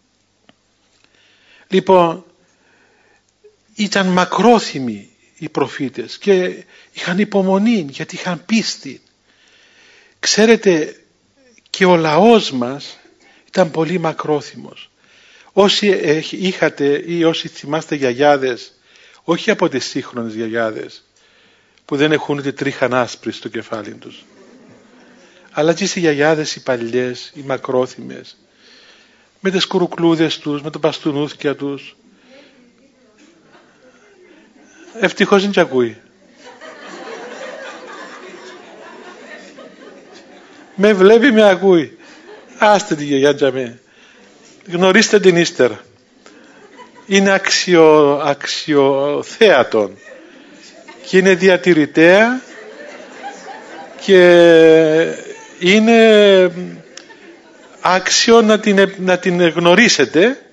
Λοιπόν, ήταν μακρόθυμοι οι προφήτες και είχαν υπομονή γιατί είχαν πίστη. Ξέρετε, και ο λαός μας ήταν πολύ μακρόθυμος. Όσοι είχατε ή όσοι θυμάστε γιαγιάδες, όχι από τις σύγχρονες γιαγιάδες που δεν έχουν ούτε τρίχαν άσπρη στο κεφάλι τους, αλλά και οι γιαγιάδες οι παλιές, οι μακρόθυμες, με τις κουρουκλούδες τους, με τα μπαστούνούθκια τους. Ευτυχώς δεν και ακούει. Με βλέπει, με ακούει. Άστε τη γιαγιά τζαμέ. Γνωρίστε την ύστερα. Είναι αξιοθέατον και είναι διατηρητέα και είναι άξιο να την γνωρίσετε.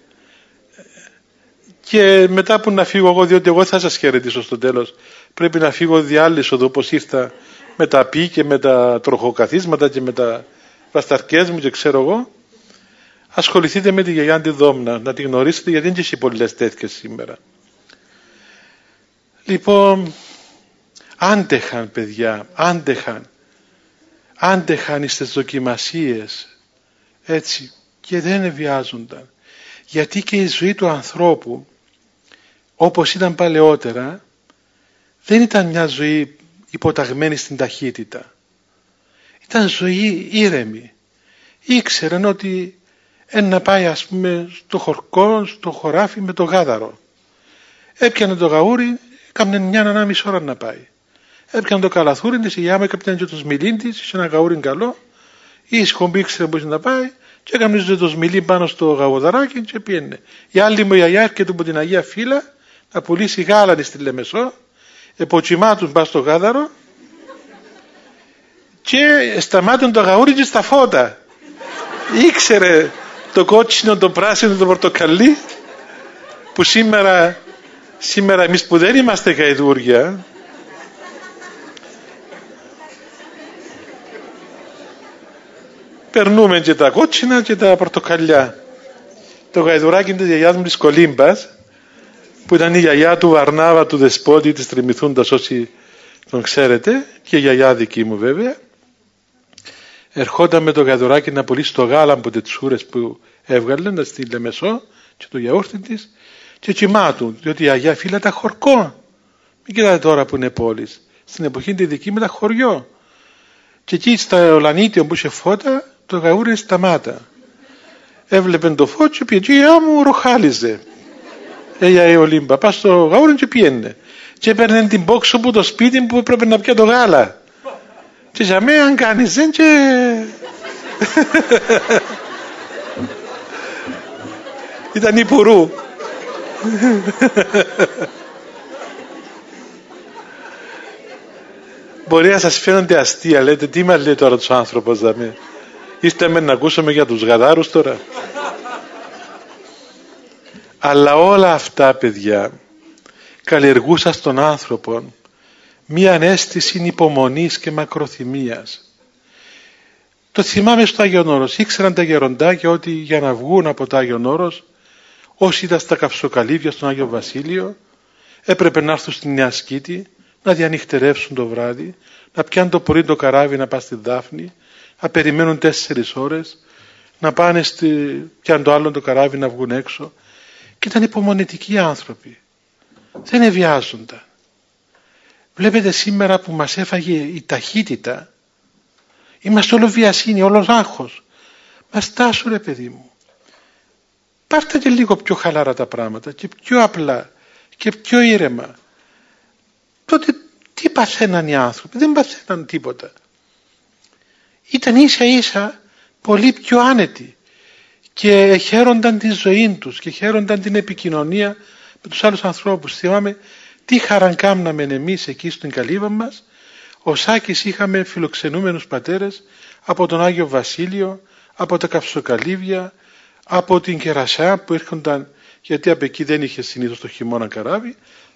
Και μετά που να φύγω εγώ, διότι εγώ θα σας χαιρετήσω στο τέλος, πρέπει να φύγω διάλυσο εδώ όπως ήρθα με τα πι και με τα τροχοκαθίσματα και με τα βασταρκές μου και ξέρω εγώ. Ασχοληθείτε με τη γιαγιά τη Δόμνα, να τη γνωρίσετε, γιατί δεν έχει πολλές τέτοιες σήμερα. Λοιπόν, άντεχαν παιδιά, άντεχαν στις δοκιμασίες, έτσι, και δεν ευιάζονταν. Γιατί και η ζωή του ανθρώπου, όπως ήταν παλαιότερα, δεν ήταν μια ζωή υποταγμένη στην ταχύτητα. Ήταν ζωή ήρεμη. Ήξεραν ότι να πάει, ας πούμε, στο χορκό, στο χωράφι με το γάδαρο. Έπιανε το γαούρι, έκαμε 1,5 ώρα να πάει. Έπιανε το καλαθούρι της, η γιάμα έπιανε και το σμιλίν της, είχε ένα γαούρι καλό, η σκομπή ήξερε που είχε να πάει, και έκαμε το σμιλί πάνω στο γαβοδαράκι και πήγαινε. Η άλλη μου γιαγιά έρχεται από την Αγία Φύλλα να πουλήσει γάλανη στη Λεμεσό, εποτσιμάτουν πας στο γάδαρο και σταμάτουν το γαούρι και στα φώτα. Ήξερε το κότσινο, το πράσινο, το πορτοκαλί, που σήμερα εμείς που δεν είμαστε γαϊδούρια, περνούμε και τα κότσινα και τα πορτοκαλιά. Το γαϊδουράκι της γιαγιάς μου της Κολύμπας, που ήταν η γιαγιά του Βαρνάβα, του Δεσπότη, της Τριμηθούντας, όσοι τον ξέρετε, και η γιαγιά δική μου βέβαια, ερχόταν με το γαδουράκι να πουλήσει το γάλα από τις τσούρες που έβγαλε, να στη Λεμεσό και το γιαούρτι της, και κοιμάτου, διότι η γιαγιά φίλα τα χορκό. Μην κοιτάτε τώρα που είναι πόλης. Στην εποχή τη δική μου ήταν χωριό. Και εκεί στα Ολανίτιο που είχε φώτα, το γαούρι σταμάτα. Έβλεπε το φώτι και πήγε, «Γεια μου, ροχάλιζε». Η Ολύμπα, πας στο γαούρι και πιένε. Και έπαιρνε την πόξο από το σπίτι που έπρεπε να πιει το γάλα. Και για μένα αν κάνεις δεν και... Ήταν υπουρού. Μπορεί να σας φαίνονται αστεία, λέτε, τι μας λέει τώρα τους άνθρωπος δαμε. Είστε με να ακούσουμε για τους γαδάρους τώρα. Αλλά όλα αυτά, παιδιά, καλλιεργούσαν στον άνθρωπο μία αίσθηση υπομονής και μακροθυμίας. Το θυμάμαι στο Άγιον Όρος. Ήξεραν τα γεροντάκια ότι για να βγουν από το Άγιον Όρος, όσοι ήταν στα Καυσοκαλύβια στον Άγιο Βασίλειο, έπρεπε να έρθουν στη Νέα Σκήτη, να διανυχτερεύσουν το βράδυ, να πιάνουν το πρωί το καράβι να πάνε στη Δάφνη, να περιμένουν 4 ώρες, να πάνε πιάνουν το άλλο το καράβι να βγουν έξω. Και ήταν υπομονετικοί άνθρωποι. Δεν ευιάζονταν. Βλέπετε σήμερα που μας έφαγε η ταχύτητα, είμαστε όλο βιασύνη, όλο άγχος. Μας στάσου ρε παιδί μου. Πάρτε και λίγο πιο χαλαρά τα πράγματα και πιο απλά και πιο ήρεμα. Τότε τι παθαίναν οι άνθρωποι? Δεν παθαίναν τίποτα. Ήταν ίσα ίσα πολύ πιο άνετοι και χαίρονταν τη ζωή τους και χαίρονταν την επικοινωνία με τους άλλους ανθρώπους. Θυμάμαι τι χαράν κάμναμε εμείς εκεί στην καλύβα μας. Ο Σάκης είχαμε φιλοξενούμενους πατέρες από τον Άγιο Βασίλειο, από τα Καυσοκαλύβια, από την Κερασιά που έρχονταν, γιατί από εκεί δεν είχε συνήθως το χειμώνα καράβι,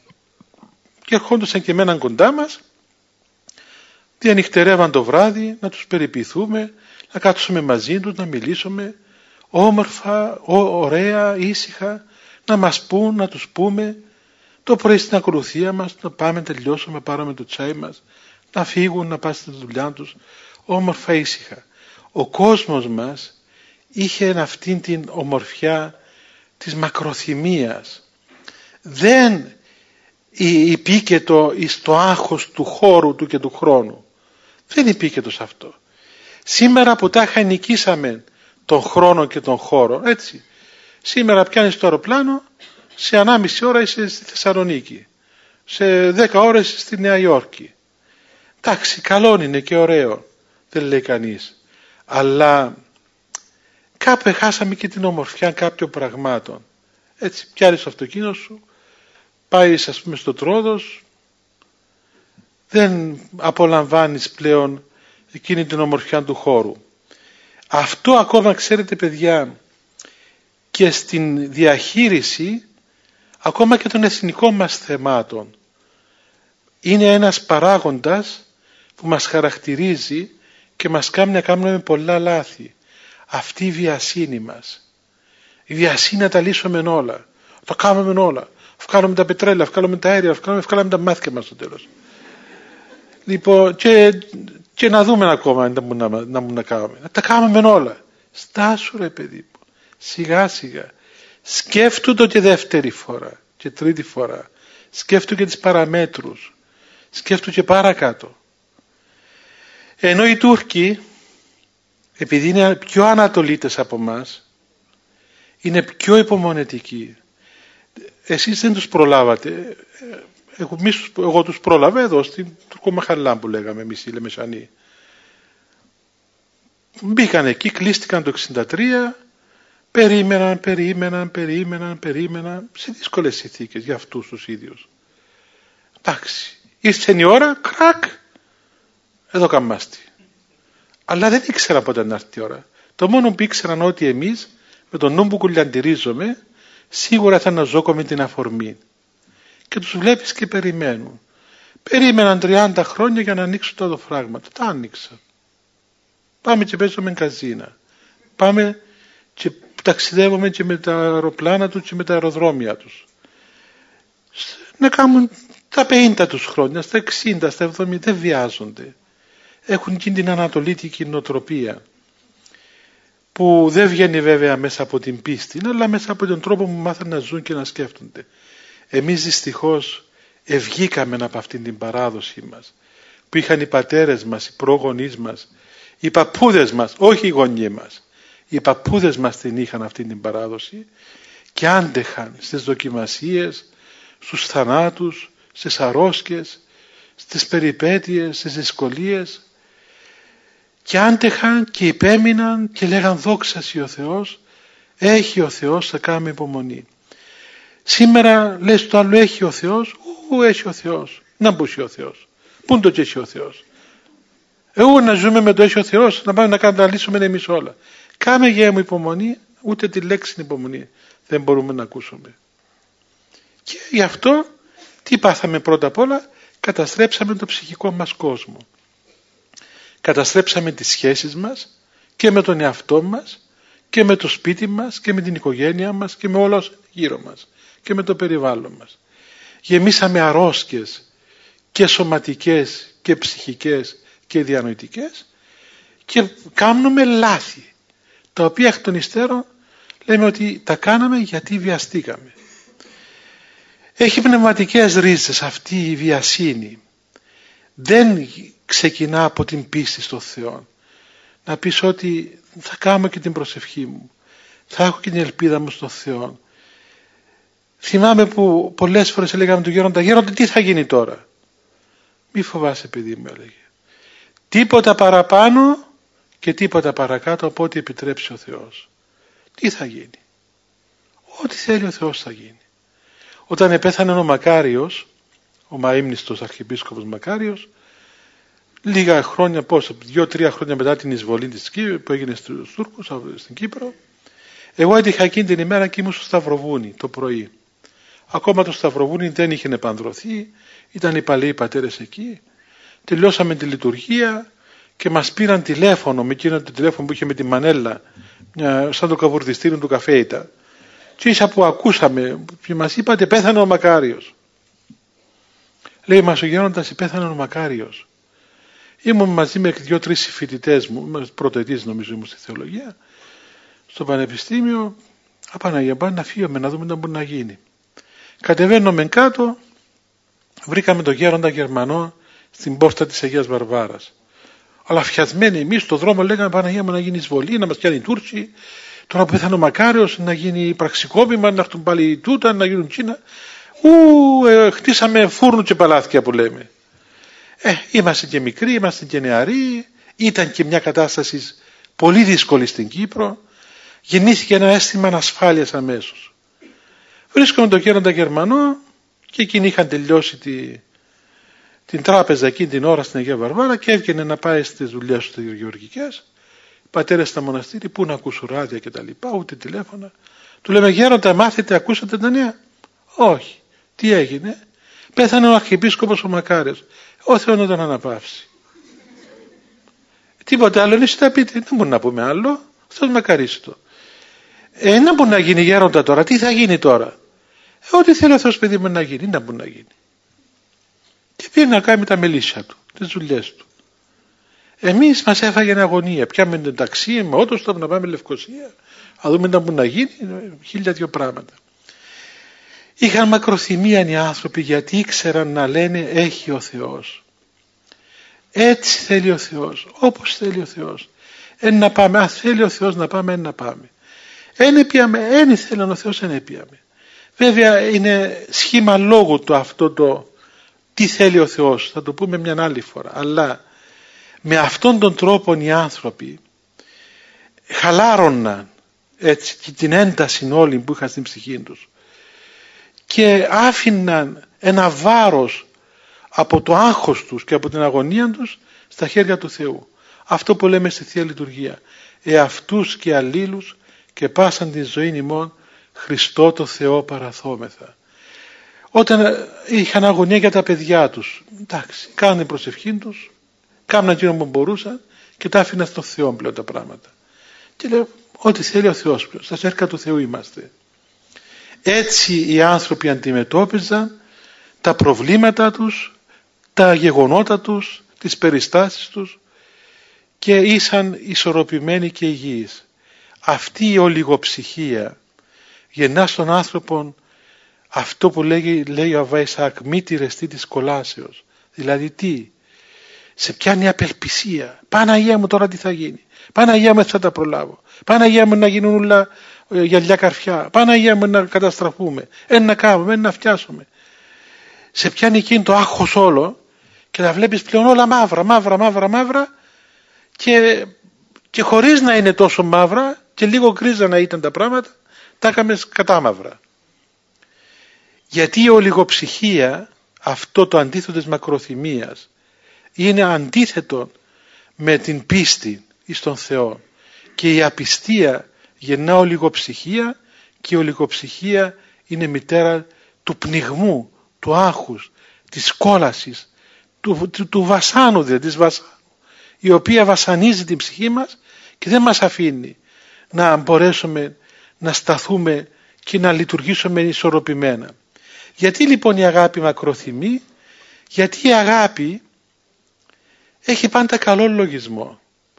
και ερχόντουσαν και μέναν κοντά μας, διανυχτερεύαν το βράδυ, να τους περιποιηθούμε, να κάτσουμε μαζί τους, να μιλήσουμε όμορφα, ωραία, ήσυχα, να μας πούν, να τους πούμε, το πρωί στην ακολουθία μας, να πάμε, τελειώσουμε, πάρουμε το τσάι μας, να φύγουν, να πάνε στη δουλειά τους, όμορφα, ήσυχα. Ο κόσμος μας είχε αυτήν την ομορφιά της μακροθυμίας. Δεν υπήκετο στο άγχος του χώρου του και του χρόνου. Δεν υπήκετο σε αυτό. Σήμερα που τάχα νικήσαμε τον χρόνο και τον χώρο, έτσι. Σήμερα πιάνεις το αεροπλάνο, σε 1,5 ώρα είσαι στη Θεσσαλονίκη, σε 10 ώρες στη Νέα Υόρκη. Εντάξει, καλό είναι και ωραίο, δεν λέει κανείς. Αλλά κάπου χάσαμε και την ομορφιά κάποιων πραγμάτων. Έτσι, πιάνεις το αυτοκίνητο σου, πάει ας πούμε στο Τρόδος, δεν απολαμβάνεις πλέον εκείνη την ομορφιά του χώρου. Αυτό ακόμα, ξέρετε παιδιά, και στην διαχείριση ακόμα και των εθνικών μας θεμάτων είναι ένας παράγοντας που μας χαρακτηρίζει και μας κάνει να κάνουμε πολλά λάθη. Αυτή η βιασύνη μας. Η βιασύνη να τα λύσουμε όλα. Τα κάνουμε όλα. Βγάλουμε τα πετρέλαια, βγάλουμε τα αέρια, βγάλουμε τα μάτια μας στο τέλος. Λοιπόν, και να δούμε ακόμα να κάνουμε. Να τα κάνουμε όλα. Στάσου ρε παιδί μου. Σιγά σιγά. Σκέφτου το και δεύτερη φορά και τρίτη φορά. Σκέφτου και τις παραμέτρους. Σκέφτου και παρακάτω. Ενώ οι Τούρκοι, επειδή είναι πιο ανατολίτες από μας, είναι πιο υπομονετικοί. Εσείς δεν τους προλάβατε. Εγώ τους πρόλαβα εδώ στην Τουρκομαχαλά που λέγαμε εμείς οι Λεμεσανοί. Μπήκαν εκεί, κλείστηκαν το 1963, περίμεναν σε δύσκολες συνθήκες για αυτούς τους ίδιους. Εντάξει, ήρθε η ώρα, κρακ, εδώ καμάστη. Αλλά δεν ήξερα πότε να έρθει η ώρα. Το μόνο που ήξεραν ότι εμείς με τον νου που κουλιαντηρίζομαι σίγουρα θα αναζώκουμε την αφορμή. Και τους βλέπεις και περιμένουν. Περίμεναν 30 χρόνια για να ανοίξουν τα οδοφράγματα. Τα άνοιξαν. Πάμε και παίζουμε καζίνα. Πάμε και ταξιδεύουμε και με τα αεροπλάνα τους και με τα αεροδρόμια τους. να κάνουν τα 50 τους χρόνια, στα 60, στα 70, δεν βιάζονται. Έχουν και την ανατολίτικη νοοτροπία που δεν βγαίνει βέβαια μέσα από την πίστη, αλλά μέσα από τον τρόπο που μάθαν να ζουν και να σκέφτονται. Εμείς δυστυχώς ευγήκαμε από αυτήν την παράδοση μας που είχαν οι πατέρες μας, οι προγονείς μας, οι παππούδες μας, όχι οι γονείς μας. Οι παππούδες μας την είχαν αυτή την παράδοση και άντεχαν στις δοκιμασίες, στους θανάτους, στις αρρώσκες, στις περιπέτειες, στις δυσκολίες, και άντεχαν και υπέμειναν και λέγαν δόξα σοι ο Θεός, έχει ο Θεός, θα κάνουμε υπομονή. Σήμερα λες το άλλο έχει ο Θεός, έχει ο Θεός, να μπούσει ο Θεός. Πού είναι το έχει ο Θεός? Εγώ να ζούμε με το έχει ο Θεός, να πάμε να καταλύσουμε εμείς όλα. Κάμε για μου υπομονή, ούτε τη λέξη υπομονή δεν μπορούμε να ακούσουμε. Και γι' αυτό τι πάθαμε πρώτα απ' όλα? Καταστρέψαμε το ψυχικό μας κόσμο. Καταστρέψαμε τις σχέσεις μας και με τον εαυτό μας και με το σπίτι μας και με την οικογένεια μας και με όλα γύρω μας και με το περιβάλλον μας. Γεμίσαμε αρρώσκες και σωματικές και ψυχικές και διανοητικές και κάνουμε λάθη, τα οποία εκ των υστέρων λέμε ότι τα κάναμε γιατί βιαστήκαμε. Έχει πνευματικές ρίζες αυτή η βιασύνη. Δεν ξεκινά από την πίστη στο Θεό. Να πεις ότι θα κάνω και την προσευχή μου, θα έχω και την ελπίδα μου στο Θεό. Θυμάμαι που πολλές φορές έλεγαμε του Γέροντα, Γέροντα τι θα γίνει τώρα? Μη φοβάσαι παιδί μου, έλεγε. Τίποτα παραπάνω και τίποτα παρακάτω από ό,τι επιτρέψει ο Θεός. Τι θα γίνει? Ό,τι θέλει ο Θεός θα γίνει. Όταν επέθανε ο Μακάριος, ο μαΐμνηστος αρχιεπίσκοπος Μακάριος, λίγα χρόνια, 2-3 χρόνια μετά την εισβολή της που έγινε στους Τούρκους στην Κύπρο, εγώ έτυχα εκείνη την ημέρα και ήμουν στο Σταυροβούνι το πρωί. Ακόμα το Σταυροβούνι δεν είχε επανδρωθεί, ήταν οι παλαιοί πατέρες εκεί. Τελειώσαμε τη λειτουργία και μας πήραν τηλέφωνο, με εκείνο το τηλέφωνο που είχε με τη μανέλα, σαν το καβουρδιστήριο του καφέιτα. Και ίσα που ακούσαμε και μας είπατε πέθανε ο Μακάριος. Λέει μας ο Γέροντας πέθανε ο Μακάριος. Ήμουν μαζί με 2-3 φοιτητές μου, πρωτοετής νομίζω ήμουν στη θεολογία, στο πανεπιστήμιο. Απαναγία, πάνε να φύγουμε να δούμε τι μπορεί να γίνει. Κατεβαίνουμε κάτω, βρήκαμε τον Γέροντα Γερμανό στην πόρτα της Αγίας Βαρβάρας. Αλλά φτιασμένοι εμείς στον δρόμο λέγαμε Παναγία μου να γίνει εισβολή, να μας πιάνει οι Τούρκοι. Τώρα που πέθανε ο Μακάριος να γίνει πραξικόπημα, να έρθουν πάλι τούτα, να γίνουν Τσίνα. Χτίσαμε φούρνου και παλάθια που λέμε. Είμαστε και μικροί, είμαστε και νεαροί. Ήταν και μια κατάσταση πολύ δύσκολη στην Κύπρο. Γεννήθηκε ένα αίσθημα ανασφάλειας αμέσως. Βρίσκομαι τον Γέροντα Γερμανό και εκείνοι είχαν τελειώσει την τράπεζα εκείνη την ώρα στην Αγία Βαρβάρα και έβγαινε να πάει στις δουλειές του γεωργικές. Πατέρες στα μοναστήρια, πού να ακούσουν ράδια και τα λοιπά, ούτε τηλέφωνα. Του λέμε Γέροντα, μάθετε, ακούσατε τα νέα? Όχι. Τι έγινε? Πέθανε ο Αρχιεπίσκοπος ο Μακάριος. Ο Θεός να τον αναπαύσει. Τίποτε άλλο, εσείς τα πείτε, δεν μπορούμε να πούμε άλλο. Θεός μακαρίστο. Να μπορεί να γίνει Γέροντα τώρα, τι θα γίνει τώρα? Ό,τι θέλει ο Θεός παιδί μου να γίνει, να μπορεί να γίνει. Και πήγε να κάνει τα μελίσια του, τις δουλειές του. Εμείς μας έφαγε αγωνία. Πιάμε το ταξί, με ότοστο να πάμε Λευκοσία. Να δούμε τι μπορεί να γίνει, 1002 πράγματα. Είχαν μακροθυμία οι άνθρωποι γιατί ήξεραν να λένε έχει ο Θεός. Έτσι θέλει ο Θεός, όπως θέλει ο Θεός. Να πάμε, αν θέλει ο Θεός να πάμε, να πάμε. Εν θέλει ο Θεός, εν έπιαμε. Βέβαια είναι σχήμα λόγου το αυτό το τι θέλει ο Θεός, θα το πούμε μια άλλη φορά. Αλλά με αυτόν τον τρόπο οι άνθρωποι χαλάρωναν έτσι και την ένταση όλη που είχαν στην ψυχή τους και άφηναν ένα βάρος από το άγχος τους και από την αγωνία τους στα χέρια του Θεού. Αυτό που λέμε στη Θεία Λειτουργία. Εαυτούς και αλλήλους και πάσαν τη ζωή ημών Χριστό το Θεό παραθόμεθα. Όταν είχαν αγωνία για τα παιδιά τους, εντάξει, κάνανε την προσευχή τους, κάνανε εκείνο που μπορούσαν και τα άφηναν στο Θεό πλέον τα πράγματα. Και λέω, ό,τι θέλει ο Θεός πλέον, στα χέρια του Θεού είμαστε. Έτσι οι άνθρωποι αντιμετώπιζαν τα προβλήματα τους, τα γεγονότα τους, τις περιστάσεις τους και ήσαν ισορροπημένοι και υγιείς. Αυτή η ολιγοψυχία γεννά στον άνθρωπο αυτό που λέει ο Αββά Ισαάκ, μη τη ρεστή της κολάσεως. Δηλαδή τι? Σε πιάνει απελπισία. Παναγία μου, τώρα τι θα γίνει? Παναγία μου, θα τα προλάβω? Παναγία μου, να γίνουν όλα γυαλιά καρφιά? Παναγία μου, να καταστραφούμε? Να κάνουμε, να φτιάσουμε? Σε πιάνει εκείνο το άγχος όλο και τα βλέπεις πλέον όλα μαύρα και χωρίς να είναι τόσο μαύρα και λίγο γκρίζα να ήταν τα πράγματα, τα έκαμε κατάμαυρα. Γιατί η ολιγοψυχία, αυτό το αντίθετο της μακροθυμίας, είναι αντίθετο με την πίστη εις τον Θεό. Και η απιστία γεννά ολιγοψυχία και η ολιγοψυχία είναι μητέρα του πνιγμού, του άγχους, της κόλασης, του βασάνου, δηλαδή της βασάνου, η οποία βασανίζει την ψυχή μας και δεν μας αφήνει να μπορέσουμε να σταθούμε και να λειτουργήσουμε ισορροπημένα. Γιατί λοιπόν η αγάπη μακροθυμεί? Γιατί η αγάπη έχει πάντα καλό λογισμό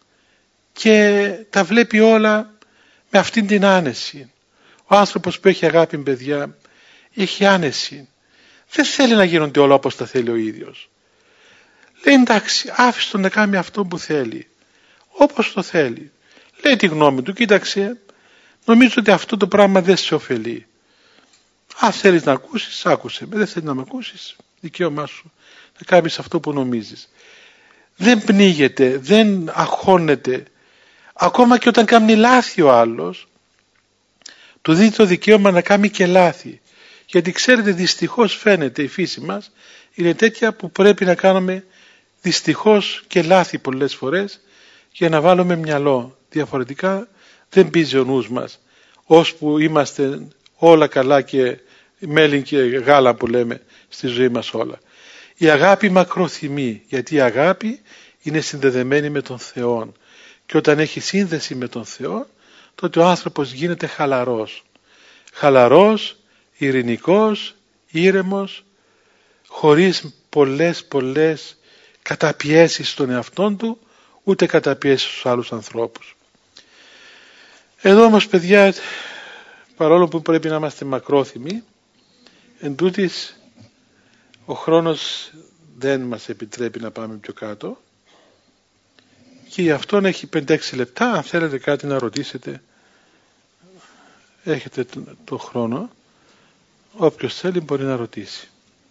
και τα βλέπει όλα με αυτήν την άνεση. Ο άνθρωπος που έχει αγάπη, παιδιά, έχει άνεση. Δεν θέλει να γίνονται όλα όπως τα θέλει ο ίδιος. Λέει εντάξει, άφησε τον να κάνει αυτό που θέλει, όπως το θέλει. Λέει τη γνώμη του, κοίταξε, νομίζω ότι αυτό το πράγμα δεν σε ωφελεί. Αν θέλεις να ακούσεις, άκουσε με. Δεν θέλεις να με ακούσεις, δικαίωμά σου να κάνεις αυτό που νομίζεις. Δεν πνίγεται, δεν αγχώνεται. Ακόμα και όταν κάνει λάθη ο άλλος, του δίνει το δικαίωμα να κάνει και λάθη. Γιατί ξέρετε, δυστυχώς φαίνεται η φύση μας είναι τέτοια που πρέπει να κάνουμε δυστυχώς και λάθη πολλές φορές για να βάλουμε μυαλό. Διαφορετικά δεν πίζει ο νους μας, ώσπου είμαστε όλα καλά και μέλι και γάλα που λέμε στη ζωή μας όλα. Η αγάπη μακροθυμεί, γιατί η αγάπη είναι συνδεδεμένη με τον Θεό. Και όταν έχει σύνδεση με τον Θεό, τότε ο άνθρωπος γίνεται χαλαρός. Χαλαρός, ειρηνικός, ήρεμος, χωρίς πολλές καταπιέσεις στον εαυτόν του, ούτε καταπιέσεις στους άλλους ανθρώπους. Εδώ όμως, παιδιά, παρόλο που πρέπει να είμαστε μακρόθυμοι, εν τούτης ο χρόνος δεν μας επιτρέπει να πάμε πιο κάτω και γι' αυτόν έχει 5-6 λεπτά. Αν θέλετε κάτι να ρωτήσετε, έχετε το χρόνο. Όποιος θέλει μπορεί να ρωτήσει.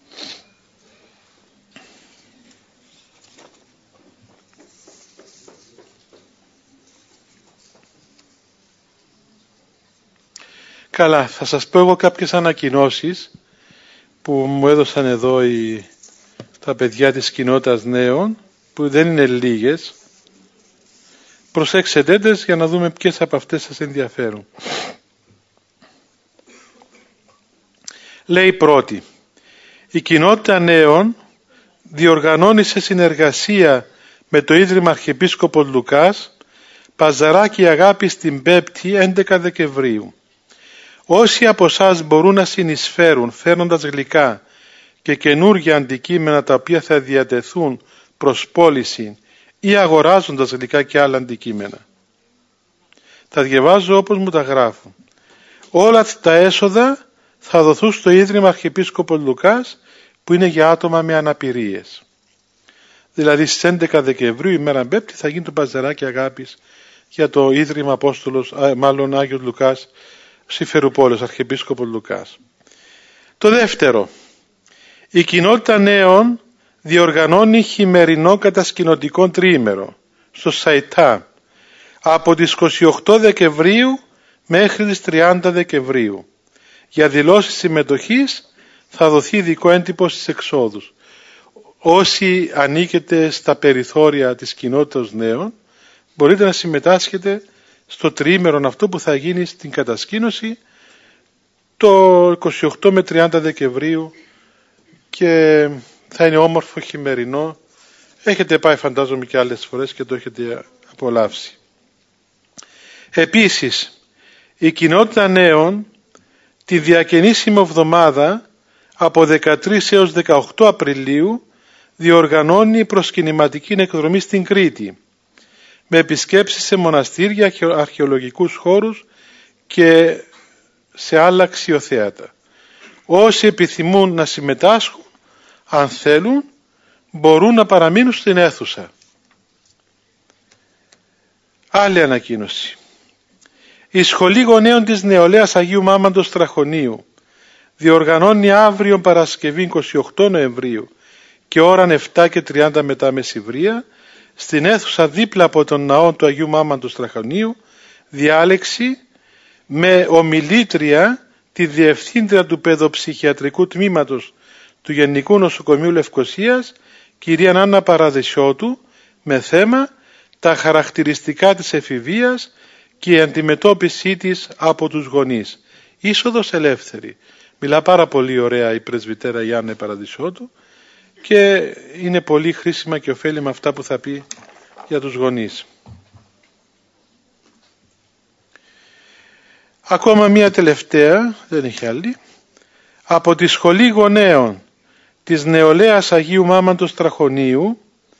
Καλά, θα σας πω εγώ κάποιες ανακοινώσεις που μου έδωσαν εδώ τα παιδιά της κοινότητας νέων, που δεν είναι λίγες. Προσέξτε τες για να δούμε ποιες από αυτές σας ενδιαφέρουν. Λέει πρώτη, η κοινότητα νέων διοργανώνει σε συνεργασία με το Ίδρυμα Αρχιεπίσκοπος Λουκάς παζαράκι αγάπη στην 5η 11 Δεκεμβρίου. Όσοι από εσάς μπορούν να συνεισφέρουν φέρνοντας γλυκά και καινούργια αντικείμενα τα οποία θα διατεθούν προς πώληση ή αγοράζοντας γλυκά και άλλα αντικείμενα. Τα διαβάζω όπως μου τα γράφουν. Όλα τα έσοδα θα δοθούν στο Ίδρυμα Αρχιεπίσκοπος Λουκάς, που είναι για άτομα με αναπηρίες. Δηλαδή στις 11 Δεκεμβρίου, ημέρα Πέμπτη, θα γίνει το παζαράκι αγάπης για το Ίδρυμα Άγιος Λουκάς Συμφερουπόλεως, Αρχιεπίσκοπος Λουκάς. Το δεύτερο, η κοινότητα νέων διοργανώνει χειμερινό κατασκηνωτικό τριήμερο στο Σαϊτά από τις 28 Δεκεμβρίου μέχρι τις 30 Δεκεμβρίου. Για δηλώσεις συμμετοχής θα δοθεί ειδικό έντυπο στις εξόδους. Όσοι ανήκετε στα περιθώρια της κοινότητας νέων, μπορείτε να συμμετάσχετε στο τριήμερο αυτό που θα γίνει στην κατασκήνωση το 28 με 30 Δεκεμβρίου και θα είναι όμορφο χειμερινό. Έχετε πάει φαντάζομαι και άλλες φορές και το έχετε απολαύσει. Επίσης, η κοινότητα νέων τη διακαινήσιμη εβδομάδα από 13 έως 18 Απριλίου διοργανώνει προσκυνηματική εκδρομή στην Κρήτη με επισκέψεις σε μοναστήρια, αρχαιολογικούς χώρους και σε άλλα αξιοθέατα. Όσοι επιθυμούν να συμμετάσχουν, αν θέλουν, μπορούν να παραμείνουν στην αίθουσα. Άλλη ανακοίνωση. Η Σχολή Γονέων της Νεολαίας Αγίου Μάμαντος Τραχωνίου διοργανώνει αύριο Παρασκευή 28 Νοεμβρίου και ώραν 7:30 μετά μεσημβρία στην αίθουσα δίπλα από τον ναό του Αγίου Μάμαντος Τραχωνίου διάλεξη με ομιλήτρια τη Διευθύντρια του Παιδοψυχιατρικού Τμήματος του Γενικού Νοσοκομείου Λευκωσίας, κυρία Άννα Παραδεσιώτου, με θέμα τα χαρακτηριστικά της εφηβείας και η αντιμετώπιση της από τους γονείς. Είσοδος ελεύθερη. Μιλά πάρα πολύ ωραία η πρεσβυτέρα η Άννα Παραδεσιώτου και είναι πολύ χρήσιμα και ωφέλιμα αυτά που θα πει για τους γονείς. Ακόμα μία τελευταία, δεν έχει άλλη, από τη Σχολή Γονέων της Νεολαίας Αγίου Μάμαντος Τραχωνίου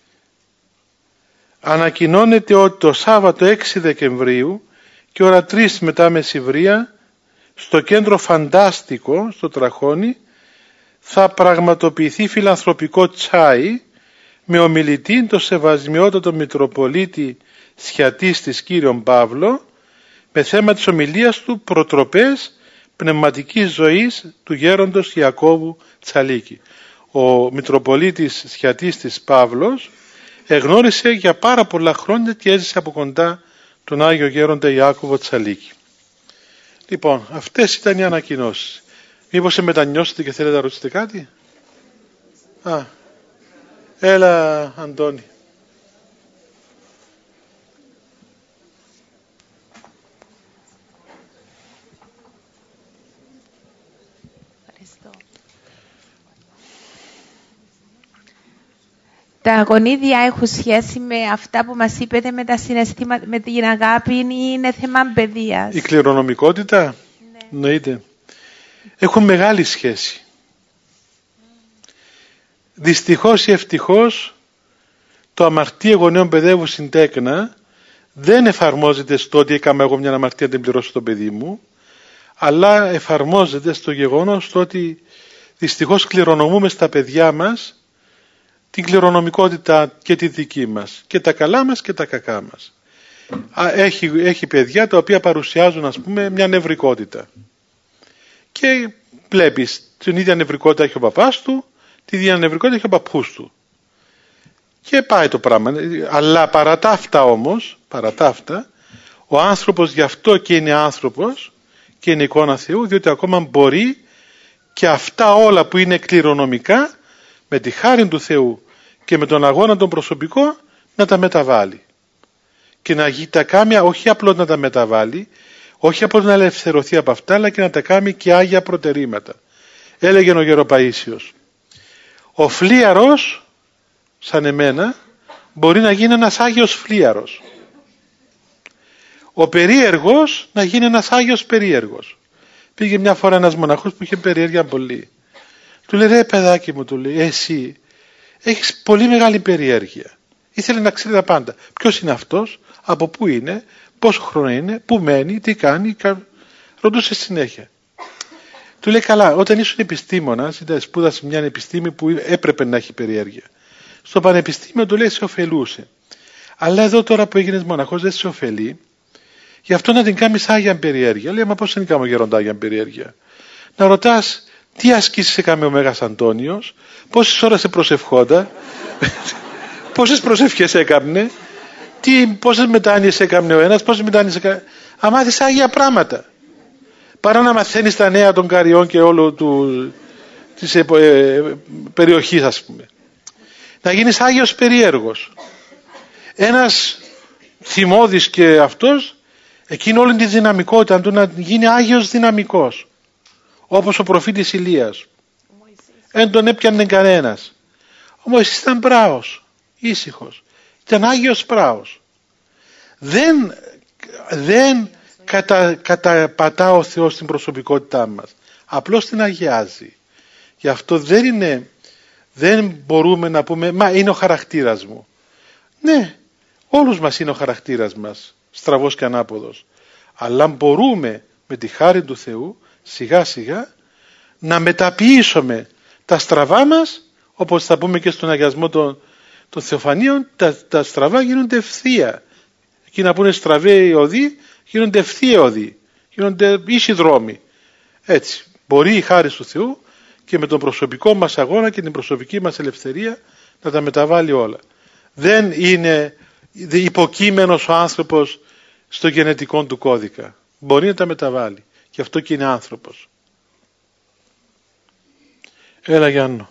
ανακοινώνεται ότι το Σάββατο 6 Δεκεμβρίου και ώρα 3 μετά μεσημβρία στο κέντρο Φαντάστικο στο Τραχώνι θα πραγματοποιηθεί φιλανθρωπικό τσάι με ομιλητή το Σεβασμιότατο Μητροπολίτη Σιατίστης κύριον Παύλο με θέμα της ομιλίας του «Προτροπές πνευματικής ζωής του γέροντος Ιακώβου Τσαλίκη». Ο Μητροπολίτης Σιατίστης Παύλος εγνώρισε για πάρα πολλά χρόνια και έζησε από κοντά τον Άγιο Γέροντα Ιάκωβο Τσαλίκη. Λοιπόν, αυτές ήταν οι ανακοινώσεις. Μήπως σε μετανιώσετε και θέλετε να ρωτήσετε κάτι? Έλα Αντώνη. Τα γονίδια έχουν σχέση με αυτά που μας είπετε, με τα συναισθήματα, με την αγάπη, ή είναι θέμα παιδείας? Η κληρονομικότητα, ναι. Εννοείται. Έχουν μεγάλη σχέση. Δυστυχώς ή ευτυχώς το αμαρτία γονέων παιδεύου συντέκνα δεν εφαρμόζεται στο ότι έκανα εγώ μια αμαρτία να την πληρώσω το παιδί μου, αλλά εφαρμόζεται στο γεγονός το ότι δυστυχώς κληρονομούμε στα παιδιά μας την κληρονομικότητα και τη δική μας, και τα καλά μας και τα κακά μας. Έχει παιδιά τα οποία παρουσιάζουν, ας πούμε, μια νευρικότητα και βλέπεις την ίδια νευρικότητα έχει ο παπάς του, την ίδια νευρικότητα έχει ο παππούς του και πάει το πράγμα. Αλλά παρά τα αυτά ο άνθρωπος γι' αυτό και είναι άνθρωπος και είναι εικόνα Θεού, διότι ακόμα μπορεί και αυτά όλα που είναι κληρονομικά με τη χάρη του Θεού και με τον αγώνα τον προσωπικό να τα μεταβάλει και να τα κάνει, όχι απλώς να τα μεταβάλει, όχι απλώς να ελευθερωθεί από αυτά, αλλά και να τα κάνει και άγια προτερήματα. Έλεγε ο Γεροπαΐσιος, ο φλίαρος σαν εμένα μπορεί να γίνει ένας άγιος φλίαρος, ο περίεργος να γίνει ένας άγιος περίεργος. Πήγε μια φορά ένας μοναχός που είχε περιέργεια πολύ, του λέει, ρε παιδάκι μου, του λέει, εσύ έχεις πολύ μεγάλη περιέργεια. Ήθελε να ξέρει τα πάντα. Ποιος είναι αυτός, από πού είναι, πόσο χρόνο είναι, πού μένει, τι κάνει. Ρωτούσε συνέχεια. Του λέει, καλά, όταν ήσουν επιστήμονας, σπούδασε μια επιστήμη που έπρεπε να έχει περιέργεια. Στο πανεπιστήμιο του λέει, σε ωφελούσε. Αλλά εδώ τώρα που έγινες μοναχός δεν σε ωφελεί. Γι' αυτό να την κάνεις άγια περιέργεια. Λέει, μα πώς δεν κάνω γεροντά άγια περιέργεια? Να ρωτάς, τι ασκήσεις έκαμε ο Μέγας Αντώνιος, πόσες ώρες σε προσευχόντα, πόσες προσευχές έκαμνε, πόσες μετάνοιες έκαμνε ο ένας, πόσες μετάνοιες έκαμνε. Αν μάθεις άγια πράγματα, παρά να μαθαίνεις τα νέα των καριών και όλο της περιοχής, ας πούμε. Να γίνεις άγιος περίεργος. Ένας θυμώδης και αυτός, εκείνη όλη τη δυναμικότητα του να γίνει άγιος δυναμικός. Όπως ο προφήτης Ηλίας. Εν τον έπιανε κανένας. Ο Μωυσής ήταν πράος, ήσυχος. Ήταν άγιος πράος. Δεν καταπατά ο Θεός την προσωπικότητά μας. Απλώς την αγιάζει. Γι' αυτό δεν μπορούμε να πούμε «Μα είναι ο χαρακτήρας μου». Ναι, όλους μας είναι ο χαρακτήρας μας, στραβός και ανάποδος. Αλλά μπορούμε με τη χάρη του Θεού σιγά σιγά να μεταποιήσουμε τα στραβά μας, όπως θα πούμε και στον αγιασμό των θεοφανίων, τα στραβά γίνονται ευθεία. Εκείνα που είναι στραβοί οδοί γίνονται ευθεία οδοί, γίνονται ίσοι δρόμοι. Έτσι, μπορεί η χάρη του Θεού και με τον προσωπικό μας αγώνα και την προσωπική μας ελευθερία να τα μεταβάλει όλα. Δεν είναι υποκείμενος ο άνθρωπος στο γενετικό του κώδικα. Μπορεί να τα μεταβάλει. Γι' αυτό και είναι άνθρωπος. Έλα Γιάννο.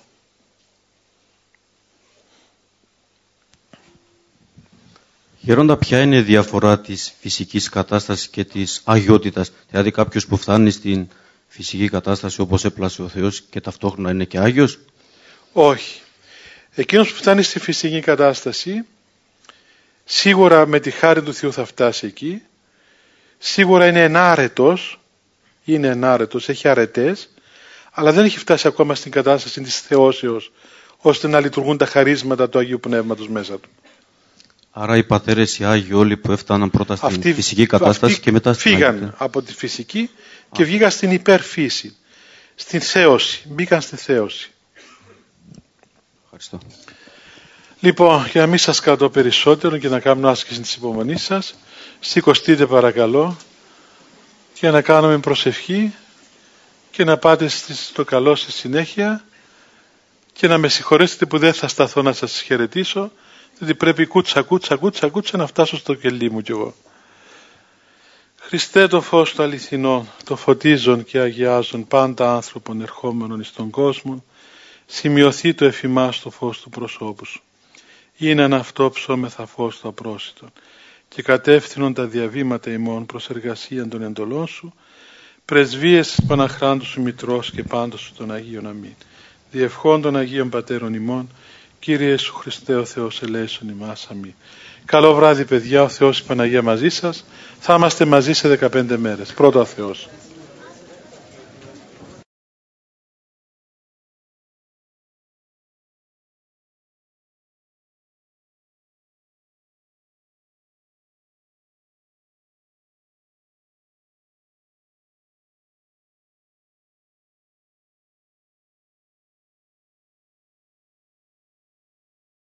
Γερόντα, ποια είναι η διαφορά της φυσικής κατάστασης και της αγιότητας? Δηλαδή κάποιος που φτάνει στην φυσική κατάσταση όπως έπλασε ο Θεός και ταυτόχρονα είναι και Άγιος? Όχι. Εκείνος που φτάνει στη φυσική κατάσταση σίγουρα με τη χάρη του Θεού θα φτάσει εκεί. Σίγουρα είναι ενάρετος, έχει αρετές, αλλά δεν έχει φτάσει ακόμα στην κατάσταση της θεώσεως, ώστε να λειτουργούν τα χαρίσματα του Αγίου Πνεύματος μέσα του. Άρα οι πατέρες οι Άγιοι όλοι που έφταναν πρώτα στην φυσική κατάσταση και μετά στην φύγαν από τη φυσική και βγήκαν στην υπερφύση, στην θέωση, μπήκαν στη θέωση. Ευχαριστώ. Λοιπόν, για να μην σας κρατώ περισσότερο και να κάνω άσκηση της υπομονής σας, σηκωστείτε παρακαλώ για να κάνουμε προσευχή και να πάτε στο καλό στη συνέχεια και να με συγχωρέσετε που δεν θα σταθώ να σας χαιρετήσω, διότι πρέπει κούτσα να φτάσω στο κελί μου κι εγώ. Χριστέ, το φως του αληθινών, το φωτίζον και αγιάζον πάντα άνθρωπον ερχόμενων εις τον κόσμο, σημειωθεί το εφημάς το φως του προσώπου σου. Είναι αν αυτό ψώμεθα φως του απρόσιτον και κατεύθυνον τα διαβήματα ημών προς εργασίαν των εντολών σου, πρεσβείες της Παναχράντου σου Μητρός και πάντως σου των Αγίων αμήν. Διευχών των Αγίων Πατέρων ημών, Κύριε Ιησού Χριστέ ο Θεός ελέησον ημάς αμήν. Καλό βράδυ παιδιά, ο Θεός η Παναγία μαζί σας. Θα είμαστε μαζί σε 15 μέρες. Πρώτα ο Θεός.